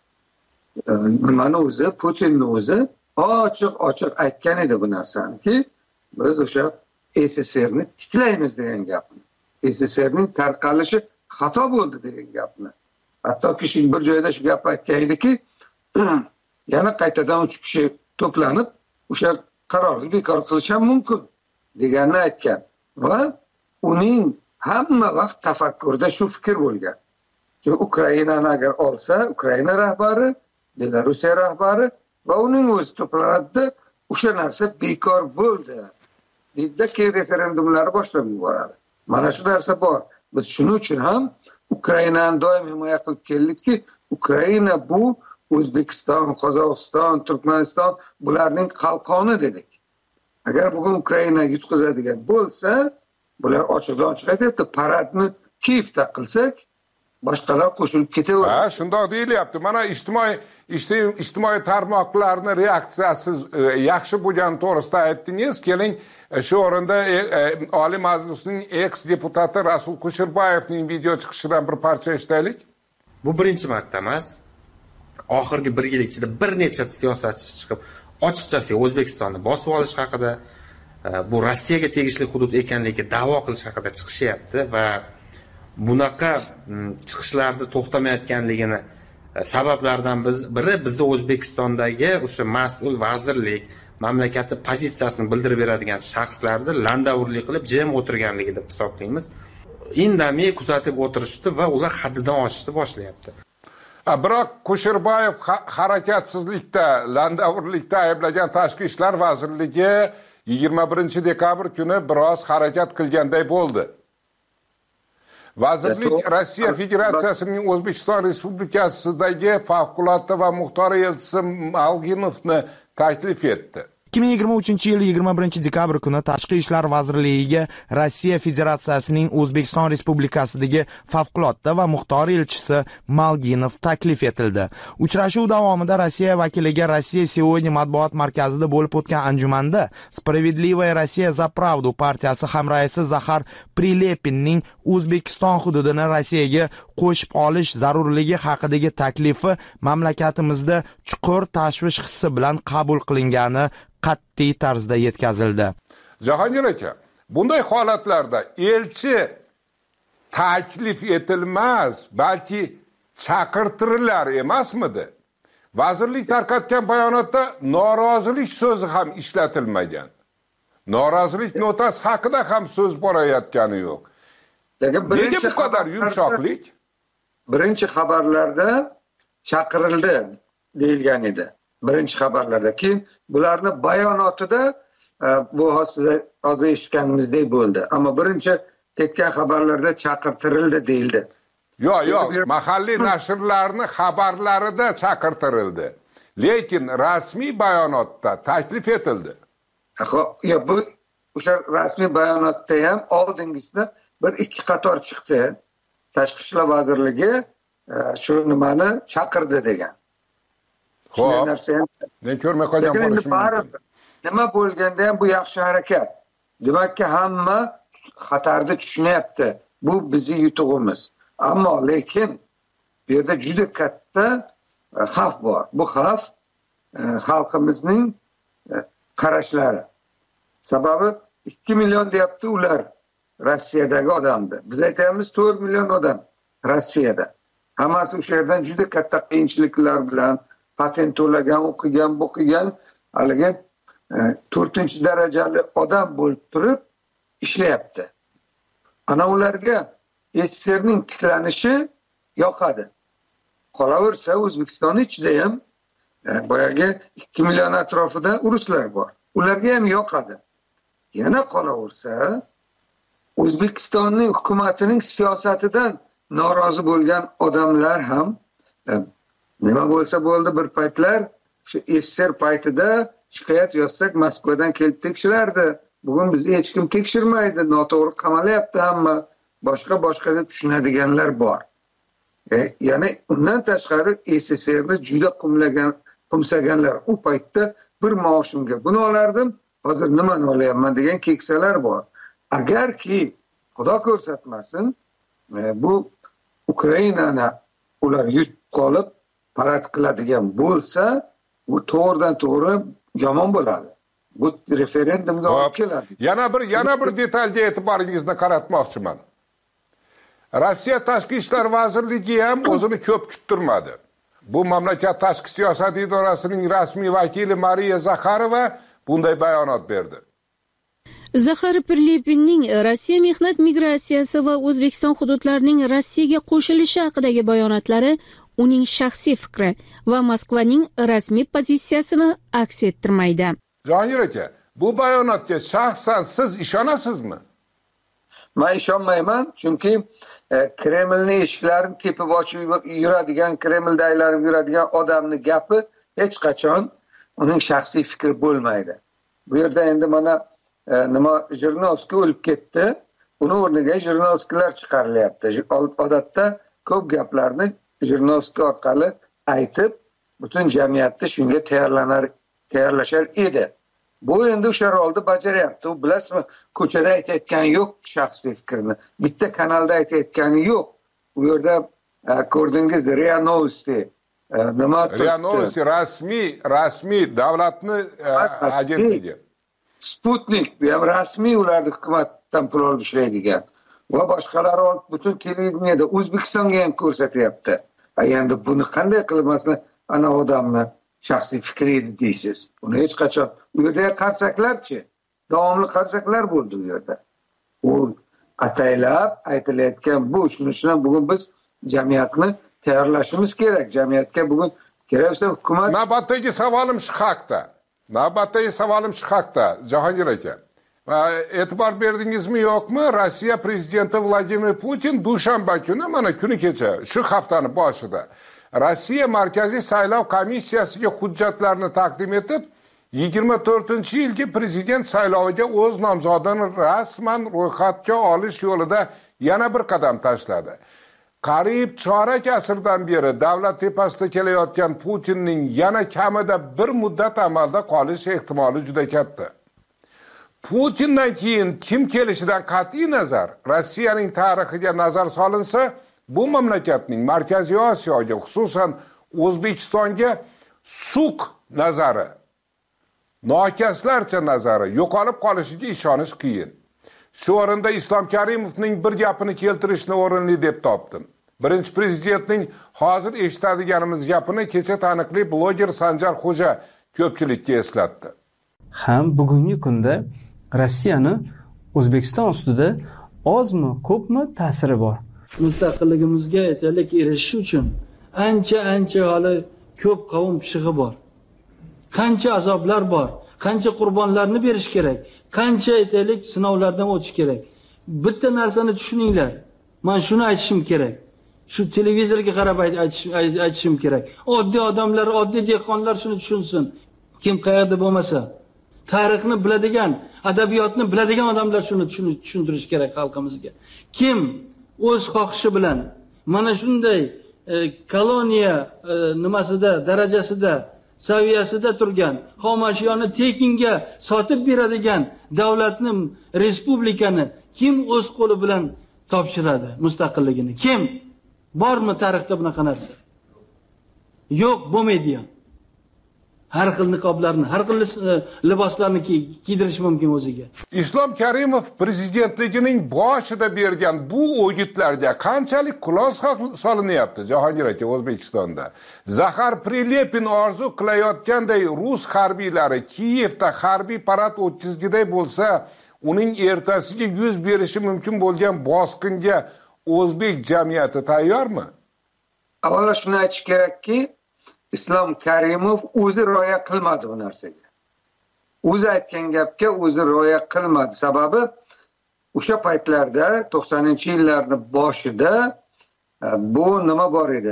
nimani o'zi, Putinning o'zi ochiq aytgan edi bu narsaniki, biz o'sha SSRni tiklaymiz degan gapni. SSRning tarqalishi xato bo'ldi degan gapni. Hattoki shu bir joyda shu gap aytgan ediki, yana qaytadan 3 kishi to'planib o'sha qarorni bekor qilish ham mumkin deganini aytgan va uning hamma vaqt tafakkurida shu fikr bo'lgan. Ukrainani agar olsa, Ukraina rahbari, Belorussiya rahbari va uning o'zi to'planadi, o'sha narsa bekor bo'ldi. Deydi, keyin referendumlar boshlab yuboradi. Mana shu narsa bor. Biz shuning uchun ham Ukrainani doim himoya qilib keldikki, Ukraina bu O'zbekiston, Qozog'iston, Turkmaniston bularning qalqoni dedik. Agar bugun Ukraina yutqazadigan bo'lsa, bular ochiqdan ochiq aytibdi, paradni Kiyevda qilsak, boshqalar qo'shilib ketaveradi. Shundoq deyilyapti. Mana ijtimoiy tarmoqlarning reaksiyasi yaxshi bo'lgani to'g'risida aytdingiz. Keling, shu o'rinda Oliy Majlisning eks-deputati Rasul Kusherbayevning video chiqishidan bir parcha eshitaylik. Bu birinchi marta emas. Oxirgi 1 yil ichida bir necha siyosatchi chiqib, ochiqchasi O'zbekistonni bosib olish haqida, bu Rossiyaga tegishli hudud ekanligiga da'vo qilish haqida chiqishyapti va bunaqa chiqishlarni to'xtamayotganligini sabablaridan biri bizni O'zbekistondagi o'sha mas'ul vazirlik, mamlakatning pozitsiyasini bildirib beradigan shaxslarni landavurlik qilib jim o'tirganligi deb hisoblaymiz. indamay kuzatib o'tirishdi va ular haddidan oshishni boshlayapti. Biroq Kusherbayev harakatsizlikda, landavurlikda ayblagan Tashqi ishlar vazirligi 21 dekabr kuni biroz harakat qilganday bo'ldi. Vazirlik Rossiya Federatsiyasining O'zbekiston Respublikasidagi favqulodda va muxtor elchisi Malginovni taklif etdi. 2023-yil 21 dekabr kuni Tashqi ishlar vazirligiga Rossiya Federatsiyasining O'zbekiston Respublikasidagi favqulodda va muxtor elchisi Malginov taklif etildi. Uchrashuv davomida Rossiya vakiliga Rossiya Сегодня matbuot markazida bo'lib o'tgan anjumanda Справедливая Россия за правду partiyasi hamraisi Zaxar Prilepinning O'zbekiston hududini Rossiyaga qo'shib olish zarurligi haqidagi taklifi mamlakatimizda chuqur tashvish hissi bilan qabul qilingani qat'iy tarzda yetkazildi. Jahongir aka, bunday holatlarda elchi taklif etilmas, balki chaqirtirilar emasmidi? Vazirlik tarqatgan bayonotda norozilik so'zi ham ishlatilmagan. Norozilik notasi haqida ham so'z borayotgani yo'q. Nega bu qadar yumshoqlik? Birinchi xabarlarda chaqirildi deyilgan edi. Birinchi xabarlarda, keyin bularni bayonotida bu hozir eshitganimizdek bo'ldi. Ammo birinchi ketgan xabarlarda chaqirtirildi deyildi. Yo'q, mahalliy nashrlarni xabarlarida chaqirtirildi. Lekin rasmiy bayonotda taklif etildi. Yo'q, bu o'sha rasmiy bayonotda ham oldingisida bir ikki qator chiqdi. Tashqi ishlar vazirligi shu nimani chaqirdi degan. Xo'p. Men ko'rmay qolgan bo'lishim mumkin. Nima bo'lganda ham bu yaxshi harakat. Demakki hamma xatarni tushunyapti. Bu bizning yutug'imiz. Ammo lekin bu yerda juda katta xavf bor. Bu xavf xalqimizning qarashlari. Sababi 2 million deyapti ular Rossiyadagi odamni. Biz aytamiz 4 million odam Rossiyada. Hammasi o'sha yerdan juda katta qiyinchiliklar bilan patent to'lagan, o'qigan, haligi 4-darajali odam bo'lib turib ishlayapti. Ana ularga SSRning tiklanishi yoqadi. Qolaversa O'zbekiston ichida ham boyagi 2 million atrofida ruslar bor. Ularga ham yoqadi. Yana qolaversa O'zbekistonning hukumatining siyosatidan norozi bo'lgan odamlar ham nima bo'lsa bo'ldi, bir paytlar shu SSR paytida shikoyat yozsak Moskvadan kelib tekshirardi. Bugun bizni hech kim tekshirmaydi, noto'g'ri qamalyapti hamma, boshqa deb tushunadiganlar bor. Ya'ni undan tashqari SSRni juda qumsaganlar. U paytda bir maoshimga buni olardim, hozir nimani olyapman degan keksalar bor. Agarki Xudo ko'rsatmasin, bu Ukrainani ular yutib qolib parad qiladigan bo'lsa, bu to'g'ridan to'g'ri yomon bo'ladi. Bu referendumga olib keladi. Yana bir detalga e'tiboringizni qaratmoqchiman. Rossiya Tashqi ishlar vazirligi ham o'zini ko'p kuttirmadi. Bu mamlakat tashqi siyosat idorasining rasmiy vakili Mariya Zakharova bunday bayonot berdi. Zaxar Prilepinning Rossiya mehnat migratsiyasi va O'zbekiston hududlarining Rossiyaga qo'shilishi haqidagi bayonotlari uning shaxsiy fikri va Moskvaning rasmiy pozitsiyasini aks ettirmaydi. Jahongir aka, bu bayonotga shaxsan siz ishonasizmi? Men ishonmayman, chunki Kremlning eshiklarini tepib ochib yuradigan, Kremlda aylanib yuradigan odamning gapi hech qachon uning shaxsiy fikri bo'lmaydi. Bu yerda endi mana Jirinovskiy o'lib ketdi. Uni o'rniga Jirinovskiylar chiqarilyapti. Odatda ko'p gaplarni Jirinovskiy orqali aytib, butun jamiyatni shunga tayyorlashar edi. Bu endi o'sha rolni bajaryapti. U bilasizmi, ko'chada aytayotgani yo'q shaxsiy fikrni. Bitta kanalda aytayotgani yo'q. Bu yerda ko'rdingiz, RIA Novosti. RIA Novosti rasmiy davlatni agentligi. Sputnik, bu ham rasmiy ularni hukumatdan pul olib ishlaydigan. Va boshqalar olib butun televideniyada O'zbekistonga ham ko'rsatyapti. Endi buni qanday qilmasdan ana odamni shaxsiy fikri edi deysiz. Uni hech qachon u yerda qarsaklarchi, davomli qarsaklar bo'ldi u yerda. U ataylab aytilayotgan bu ishni bugun biz jamiyatni tayyorlashimiz kerak. Jamiyatga bugun kerak bo'lsa hukumat. Navbatdagi savolim shu haqda. Jahongir aka. E'tibor berdingizmi yo'qmi? Rossiya prezidenti Vladimir Putin dushanba kuni, mana kuni kecha, shu haftani boshida Rossiya Markaziy saylov komissiyasiga hujjatlarni taqdim etib, 24-yilgi prezident sayloviga o'z nomzodini rasman ro'yxatga olish yo'lida yana bir qadam tashladi. Qariyb chorak asrdan beri davlat tepasida kelayotgan Putinning yana kamida bir muddat amalda qolish ehtimoli juda katta. Putindan keyin kim kelishidan qat'iy nazar Rossiyaning tarixiga nazar solinsa, bu mamlakatning Markaziy Osiyoga, xususan O'zbekistonga suq nazari, nokaslarcha nazari yo'qolib qolishiga ishonish qiyin. Shu o'rinda Islom Karimovning bir gapini keltirishni o'rinli deb topdim. Birinchi prezidentning hozir eshitadiganimiz gapini kecha taniqli bloger Sanjar Xo'ja ko'pchilikka eslatdi. Ham bugungi kunda Rossiyani O'zbekiston ustida ozmi, ko'pmi ta'siri bor. Mustaqilligimizga aytaylik erishish uchun ancha hali ko'p qavm pishig'i bor. Qancha azoblar bor, qancha qurbonlarni berish kerak, qancha aytaylik sinovlardan o'tish kerak. Bitta narsani tushuninglar. Men shuni aytishim kerak. Shu televizorga qarab aytishim kerak. Oddiy odamlar, oddiy dehqonlar shuni tushunsin. Kim qayerda bo'lmasa, tarixni biladigan, adabiyotni biladigan odamlar shuni tushuntirish kerak xalqimizga. Kim o'z xohishi bilan mana shunday koloniya nimasida, darajasida, saviyasida turgan xomashiyoni tekinga sotib beradigan davlatni, respublikani kim o'z qo'li bilan topshiradi mustaqilligini? Kim? Bormi tarixda bunaqa narsa? Yo'q, bo'lmaydi ham. Har xil niqoblarni, har xil liboslarni kiydirish mumkin o'ziga. Islom Karimov prezidentligining boshida bergan bu o'gitlarga qanchalik quloq solinyapti Jahongir aka O'zbekistonda? Zahar Prilepin orzu qilayotganday rus harbiylari Kiyevda harbiy parad o'tkazgiday bo'lsa, uning ertasiga yuz berishi mumkin bo'lgan bosqinga o'zbek jamiyati tayyormi? Avvalo shuni aytish kerakki, Islom Karimov o'zi rioya qilmadi bu narsaga. O'zi aytgan gapga o'zi rioya qilmadi. Sababi o'sha paytlarda 90-yillarning boshida bu nima bor edi?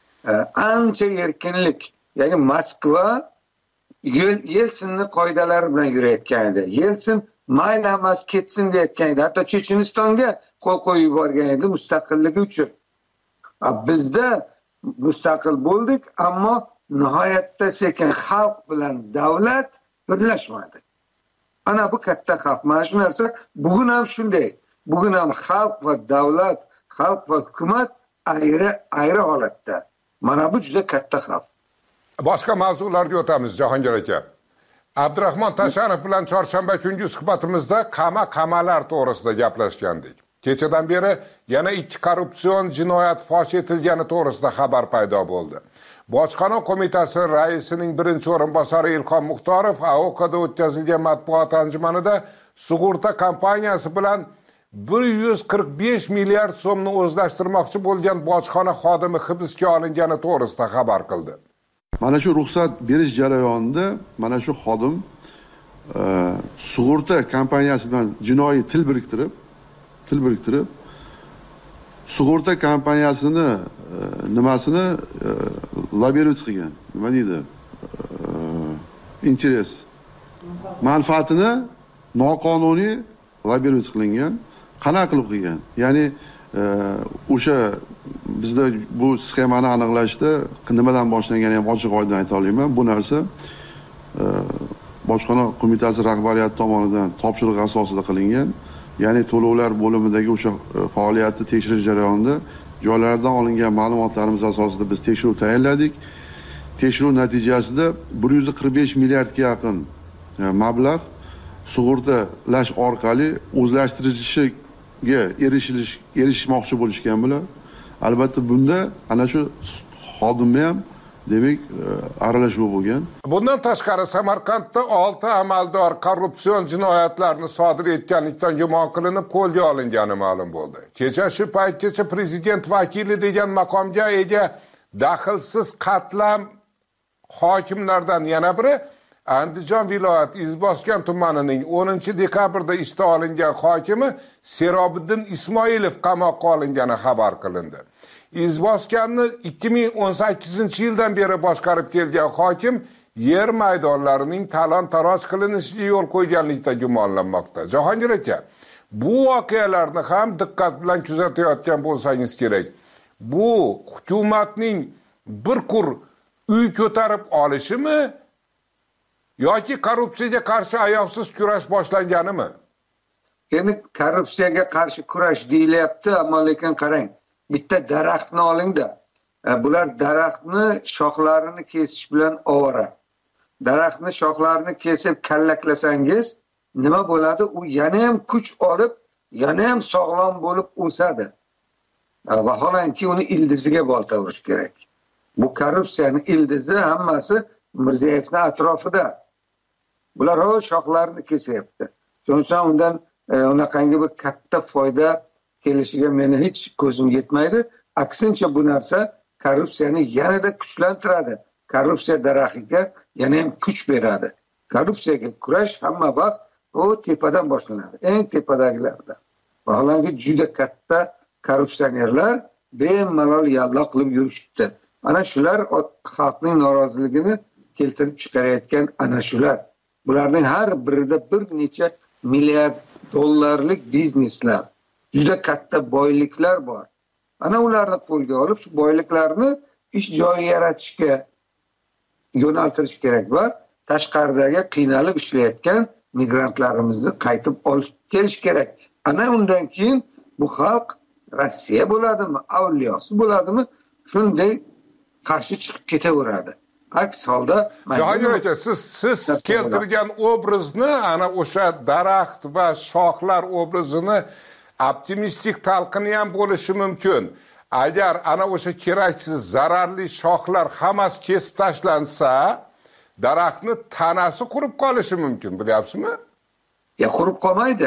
Ancha erkinlik, ya'ni Moskva Yelsinning qoidalari bilan yurayotgan edi. Yelsin mayli emas ketsin deyotgan edi. Hatto Chechenistonga qo'l qo'yib yuborgan edi mustaqilligi uchun. Bizda mustaqil bo'ldik, ammo nihoyatda sekin xalq bilan davlat birlashmadi. Ana bu katta xavf. Mana shu narsa bugun ham shunday. Bugun ham xalq va davlat, xalq va hukumat ayri holatda. Mana bu juda katta xavf. Boshqa mavzularga o'tamiz Jahongir aka. Abdurahmon Tashanov bilan chorshanba kungi suhbatimizda qamalar to'g'risida gaplashgandik. Kechadan beri yana 2 korrupsion jinoyat fosh etilgani to'g'risida xabar paydo bo'ldi. Bojxona qo'mitasi raisining birinchi o'rinbosari Ilhom Muxtorov AOKda o'tkazilgan matbuot anjumanida sug'urta kompaniyasi bilan 145 milliard so'mni o'zlashtirmoqchi bo'lgan bojxona xodimi hibsga olingani to'g'risida xabar qildi. Mana shu ruxsat berish jarayonida mana shu xodim sug'urta kompaniyasi bilan jinoiy til biriktirib sug'urta kompaniyasini nimasini lobbyировать qilgan. Nima deydi? Interes. Manfaatini noqonuniy lobbyировать qilingan. Qanaqa qilib qilgan? Ya'ni o'sha bizda bu sxemani aniqlashda nimadan boshlangani ham ochiq oydin ayta olaman. Bu narsa bojxona qo'mitasi rahbariyati tomonidan topshiriq asosida qilingan. Ya'ni to'lovlar bo'limidagi o'sha faoliyatni tekshirish jarayonida joylardan olingan ma'lumotlarimiz asosida biz tekshiruv tayinladik. Tekshiruv natijasida 145 milliardga yaqin mablag' sug'urtalash orqali o'zlashtirishiga erishishmoqchi bo'lishgan bular. Albatta bunda ana shu xodimni ham demak aralashuv bo'lgan. Bundan tashqari Samarqandda 6 amaldor korrupsion jinoyatlarni sodir etganlikdan gumon qilinib qo'lga olingani ma'lum bo'ldi. Kecha shu paytgacha prezident vakili degan maqomga ega daxlsiz qatlam hokimlardan yana biri Andijon viloyati Izboskan tumanining 10-dekabrda ishdan olingan hokimi Serobiddin Ismoilov qamoqqa olingani xabar qilindi. Izboskanni 2018-yildan beri boshqarib kelgan hokim yer maydonlarining talon-taroj qilinishiga yo'l qo'yganlikda gumonlanmoqda. Jahongir aka, bu voqealarni ham diqqat bilan kuzatayotgan bo'lsangiz kerak. Bu hukumatning bir qur uy ko'tarib olishimi yoki korrupsiyaga qarshi ayovsiz kurash boshlanganimi? Endi korrupsiyaga qarshi kurash deyilyapti, ammo lekin qarang, bitta daraxtni olingda. Bular daraxtni shoxlarini kesish bilan ovora. Daraxtni shoxlarini kesib kallaklasangiz, nima bo'ladi? U yana ham kuch olib, yana ham sog'lom bo'lib o'sadi. Vaholanki uni ildiziga bolta urish kerak. Bu korrupsiyaning ildizi hammasi Mirziyoyevning atrofida. Bular shoxlarini kesyapti. Shuning uchun undan unaqangi bir katta foyda kelishiga meni hech ko'zim yetmaydi. Aksincha bu narsa korrupsiyani yanada kuchlantiradi. Korrupsiya daraxiga yana ham kuch beradi. Korrupsiyaga kurash hamma vaqt u tepadan boshlanadi. Eng tepadagilardan. Vaholanki juda katta korrupsionerlar bemalol yallo qilib yurishdi. Ana shular xalqning noroziligini keltirib chiqarayotgan ana shular. Bularning har birida bir necha milliard dollarlik bizneslar, juda katta boyliklar bor. Ana ularni qo'lga olib, shu boyliklarni ish joyi yaratishga yo'naltirish kerak va tashqaridagi qiynalib ishlayotgan migrantlarimizni qaytib olib kelish kerak. Ana undan keyin bu xalq Rossiya bo'ladimi, avliyosi bo'ladimi, shunday qarshi chiqib ketaveradi. Aks holda Jahongir aka, siz keltirgan obrazni, ana o'sha daraxt va shoxlar obrazini optimistik talqini ham bo'lishi mumkin. Agar ana o'sha keraksiz zararli shoxlar hammasi kesib tashlansa, daraxtni tanasi qurib qolishi mumkin, bilyapsizmi? Qurib qolmaydi.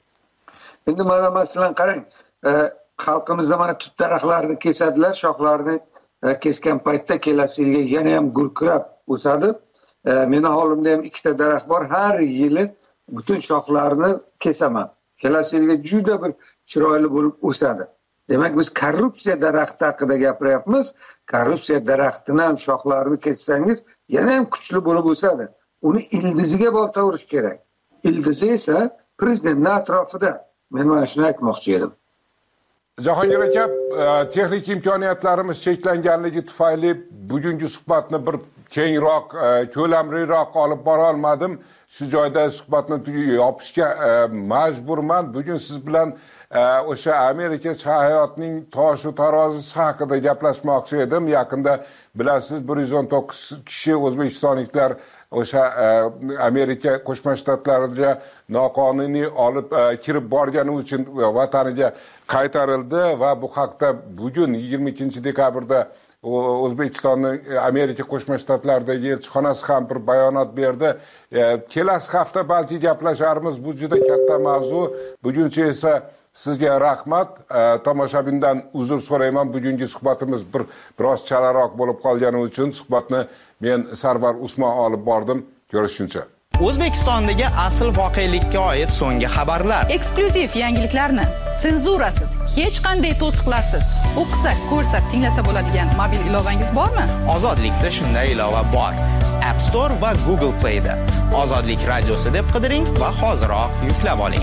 Endi mana masalan qarang, xalqimizda mana tut daraxtlarini kesadilar, shoxlarini kesgan paytda kelasi yilga yana ham gurkirab o'sadi. Meni holimda ham 2 daraxt bor, har yili butun shoxlarini kesaman. Kelasi yilga juda bir chiroyli bo'lib o'sadi. Demak, biz korrupsiya daraxti haqida gapiryapmiz. Korrupsiya daraxtini ham shoxlarini kessangiz, yana ham kuchli bo'lib o'sadi. Uni ildiziga bolta urish kerak. Ildizi esa prezidentning atrofida. Men mana shuni aytmoqchi edim. Jahongir aka, texnik imkoniyatlarimiz cheklanganligi tufayli bugungi suhbatni bir kengroq, ko'lamliroq olib bora olmadim. Shu joyda suhbatni yopishga majburman. Bugun siz bilan o'sha Amerika hayotining toshu tarozisi haqida gaplashmoqchi edim. Yaqinda bilasiz, 119 kishi o'zbekistonliklar o'sha Amerika Qo'shma Shtatlariga noqonuniy olib kirib borgani uchun vataniga qaytarildi va bu haqda bugun 22-dekabrda O'zbekistonning Amerika Qo'shma Shtatlaridagi elchixonasi ham bir bayonot berdi. Kelasi hafta balki gaplasharmiz. Bu juda katta mavzu. Buguncha esa sizga rahmat. Tomoshabindan uzr so'rayman. Bugungi suhbatimiz biroz chalaroq bo'lib qolgani uchun suhbatni men Sarvar Usmon olib bordim. Ko'rishguncha. O'zbekistondagi asl voqelikka oid so'nggi xabarlar, eksklyuziv yangiliklarni senzurasiz, hech qanday to'siqlarsiz o'qisak, ko'rsak, tinglasa bo'ladigan mobil ilovangiz bormi? Ozodlikda shunday ilova bor. App Store va Google Play da Ozodlik radiosi deb qidiring va hoziroq yuklab oling.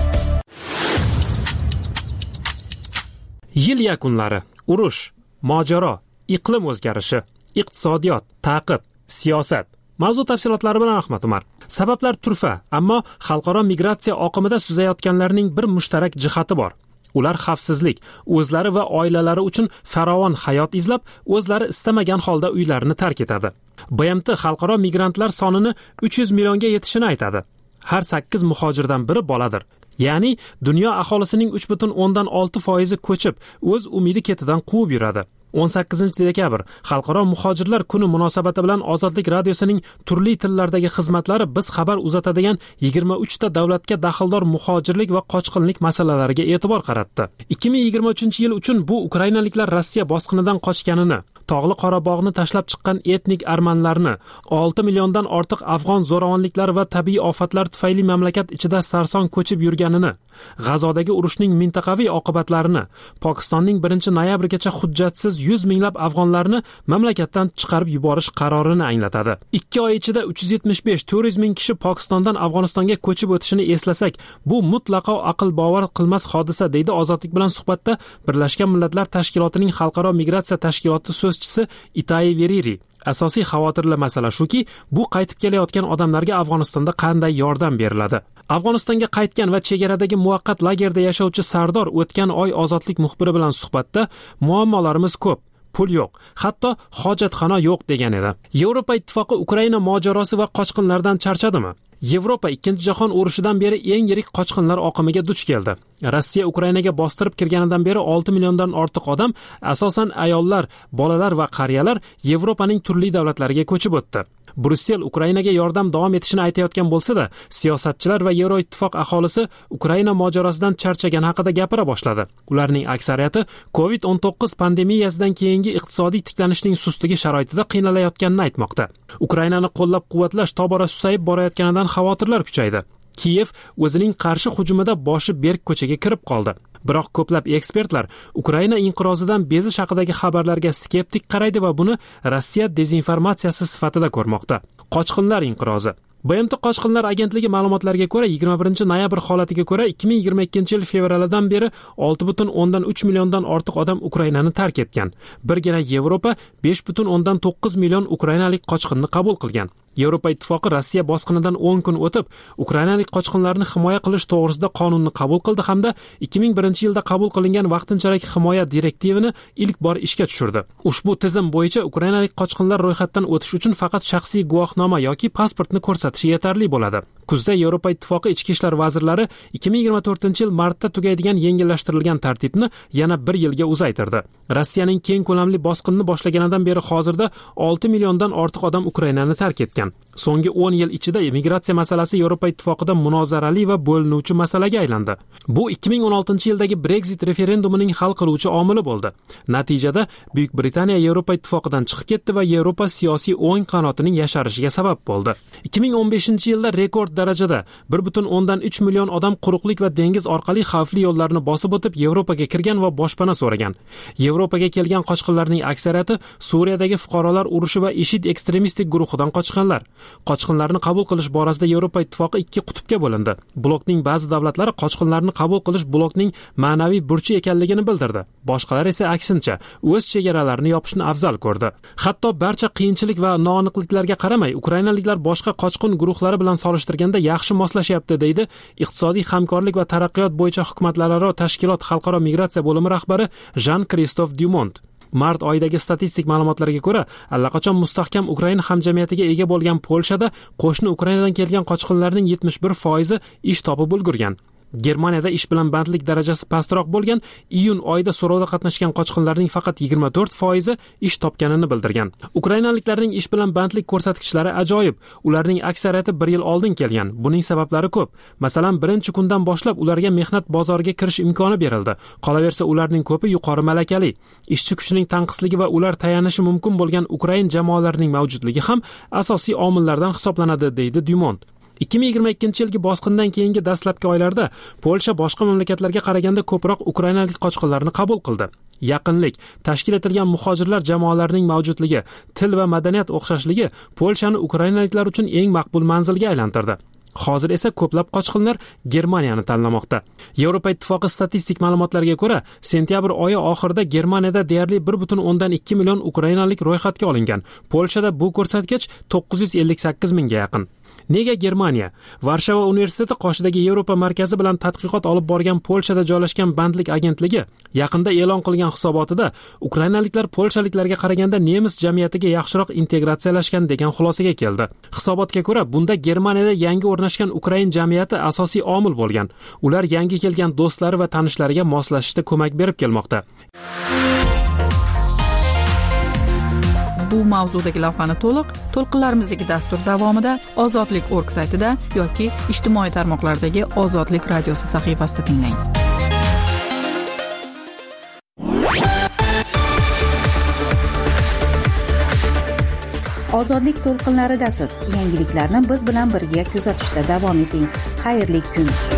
Yil yakunlari, urush, mojaro, iqlim o'zgarishi, iqtisodiyot, ta'qib, siyosat. Mavzu tafsilotlari bilan Ahmad Umar. Sabablar turfa, ammo xalqaro migratsiya oqimida suzayotganlarning bir mushtarak jihati bor. Ular xavfsizlik, o'zlari va oilalari uchun farovon hayot izlab, o'zlari istamagan holda uylarini tark etadi. BMT xalqaro migrantlar sonini 300 millionga yetishini aytadi. Har 8 muhojirdan biri boladir. Ya'ni dunyo aholisining 3,6% ko'chib, o'z umidi ketidan quvib yuradi. 18-dekabr Xalqaro muhojirlar kuni munosabati bilan Ozodlik radiosining turli tillardagi xizmatlari biz xabar uzatadigan 23 ta davlatga daxldor muhojirlik va qochqinlik masalalariga e'tibor qaratdi. 2023-yil uchun bu ukrainaliklar Rossiya bosqinidan qochganini, Tog'li Qorabog'ni tashlab chiqqan etnik armanlarni, 6 milliondan ortiq afg'on zo'ravonliklari va tabiiy ofatlar tufayli mamlakat ichida sarson ko'chib yurganini, G'azodagi urushning mintaqaviy oqibatlarini, Pokistonning 1-noyabrgacha hujjatsiz 100 minglab afg'onlarni mamlakatdan chiqarib yuborish qarorini anglatadi. 2 oy ichida 375-400 ming kishi Pokistondan Afg'onistonga ko'chib o'tishini eslasak, bu mutlaqo aql bovar qilmas hodisa, deydi Ozodlik bilan suhbatda Birlashgan Millatlar Tashkilotining Xalqaro migratsiya tashkiloti so'zchisi Itayi Veriri. Asosiy xavotirli masala shuki, bu qaytib kelayotgan odamlarga Afg'onistonda qanday yordam beriladi? Afg'onistonga qaytgan va chegaradagi muvaqqat lagerda yashovchi Sardor o'tgan oy Ozodlik muxbiri bilan suhbatda muammolarimiz ko'p, pul yo'q, hatto hojatxona yo'q degan edi. Yevropa ittifoqi Ukraina mojarosi va qochqinlardan charchadimi? Yevropa 2-jahon urushidan beri eng yirik qochqinlar oqimiga duch keldi. Rossiya Ukrainaga bostirib kirganidan beri 6 milliondan ortiq odam, asosan ayollar, bolalar va qariyalar Yevropaning turli davlatlariga ko'chib o'tdi. Brussel Ukrainaga yordam davom etishini aytayotgan bo'lsa-da, siyosatchilar va Yevroittifoq aholisi Ukraina mojarosidan charchagan haqida gapira boshladi. Ularning aksariyati COVID-19 pandemiyasidan keyingi iqtisodiy tiklanishning sustligi sharoitida qiynalayotganini aytmoqda. Ukrainani qo'llab-quvvatlash tobora susayib borayotganidan xavotirlar kuchaydi. Kiyev o'zining qarshi hujumida boshi berk ko'chaga kirib qoldi. Biroq ko'plab ekspertlar Ukraina inqirozidan bezish haqidagi xabarlarga skeptik qaraydi va buni Rossiya dezinformatsiyasi sifatida ko'rmoqda. Qochqinlar inqirozi. BMT Qochqinlar agentligi ma'lumotlariga ko'ra 21-noyabr holatiga ko'ra 2022-yil fevralidan beri 6,3 milliondan ortiq odam Ukrainani tark etgan. Birgina Yevropa 5,9 million ukrainalik qochqinni qabul qilgan. Yevropa ittifoqi Rossiya bosqinidan 10 kun o'tib, ukrainalik qochqinlarni himoya qilish to'g'risida qonunni qabul qildi hamda 2001-yilda qabul qilingan vaqtinchalik himoya direktivini ilk bor ishga tushirdi. Ushbu tizim bo'yicha ukrainalik qochqinlar ro'yxatdan o'tish uchun faqat shaxsiy guvohnoma yoki pasportni ko'rsatishi yetarli bo'ladi. Kuzda Yevropa ittifoqi ichki ishlar vazirlari 2024-yil martda tugaydigan yengillashtirilgan tartibni yana 1 yilga uzaytirdi. Rossiyaning keng ko'lamli bosqinni boshlaganidan beri hozirda 6 milliondan ortiq odam Ukrainani tark etgan. So'nggi 10 yil ichida migratsiya masalasi Yevropa ittifoqida munozarali va bo'linuvchi masalaga aylandi. Bu 2016-yildagi Brexit referendumining hal qiluvchi omili bo'ldi. Natijada Buyuk Britaniya Yevropa ittifoqidan chiqib ketdi va Yevropa siyosiy o'ng qanotining yasharishiga sabab bo'ldi. 2015-yilda rekord darajada 1,3 million odam quruqlik va dengiz orqali xavfli yo'llarni bosib o'tib Yevropaga kirgan va boshpana so'ragan. Yevropaga kelgan qochqinlarning aksariyati Suriyadagi fuqarolar urushi va IShID ekstremistik guruhidan qochqinlar. Qochqinlarni qabul qilish borasida Yevropa ittifoqi ikki qutbga bo'lindi. Blokning ba'zi davlatlari qochqinlarni qabul qilish blokning ma'naviy burchi ekanligini bildirdi. Boshqalar esa aksincha, o'z chegaralarini yopishni afzal ko'rdi. Hatto barcha qiyinchilik va noaniqliklarga qaramay, ukrainaliklar boshqa qochqin guruhlari bilan solishtirganda yaxshi moslashyapti, deydi Iqtisodiy hamkorlik va taraqqiyot bo'yicha hukumatlararo tashkilot xalqaro migratsiya bo'limi rahbari Jean-Christophe Dumont. Mart oyidagi statistik ma'lumotlarga ko'ra, allaqachon mustahkam Ukraina hamjamiyatiga ega bo'lgan Polshada qo'shni Ukrainadan kelgan qochqinlarning 71% ish topib ulgurgan. Germaniyada ish bilan bandlik darajasi pastroq bo'lgan, iyun oyida so'rovda qatnashgan qochqinlarning faqat 24% ish topganini bildirgan. Ukrainaliklarning ish bilan bandlik ko'rsatkichlari ajoyib. Ularning aksariyati 1 yil oldin kelgan. Buning sabablari ko'p. Masalan, birinchi kundan boshlab ularga mehnat bozoriga kirish imkoni berildi. Qolaversa, ularning ko'pi yuqori malakali. Ishchi kuchining tanqisligi va ular tayanishi mumkin bo'lgan Ukrain jamoalarining mavjudligi ham asosiy omillardan hisoblanadi, deydi Dumont. 2022-yilgi bosqindan keyingi dastlabki oylarda Polsha boshqa mamlakatlarga qaraganda ko'proq ukrainalik qochqinlarni qabul qildi. Yaqinlik, tashkil etilgan muhojirlar jamoalarining mavjudligi, til va madaniyat o'xshashligi Polshani ukrainaliklar uchun eng maqbul manzilga aylantirdi. Hozir esa ko'plab qochqinlar Germaniyani tanlamoqda. Yevropa ittifoqi statistik ma'lumotlariga ko'ra, sentyabr oyi oxirida Germaniyada deyarli 1,2 million ukrainalik ro'yxatga olingan. Polshada bu ko'rsatkich 958 mingga yaqin. Nega Germaniya? Varshava universiteti qoshidagi Yevropa markazi bilan tadqiqot olib borgan Polshada joylashgan bandlik agentligi yaqinda e'lon qilgan hisobotida ukrainaliklar polshaliklarga qaraganda nemis jamiyatiga yaxshiroq integratsiyalashgan degan xulosaga keldi. Hisobotga ko'ra, bunda Germaniyada yangi o'rnashgan ukrain jamiyati asosiy omil bo'lgan. Ular yangi kelgan do'stlari va tanishlariga moslashishda ko'mak berib kelmoqda. bu mavzudagi lavhani to'lqinlarimizdagi dastur davomida ozodlik.org saytida yoki ijtimoiy tarmoqlardagi Ozodlik radiosi sahifasida tinglang. Ozodlik to'lqinlaridasiz. Yangiliklarni biz bilan birga kuzatishda davom eting. Xayrli kun.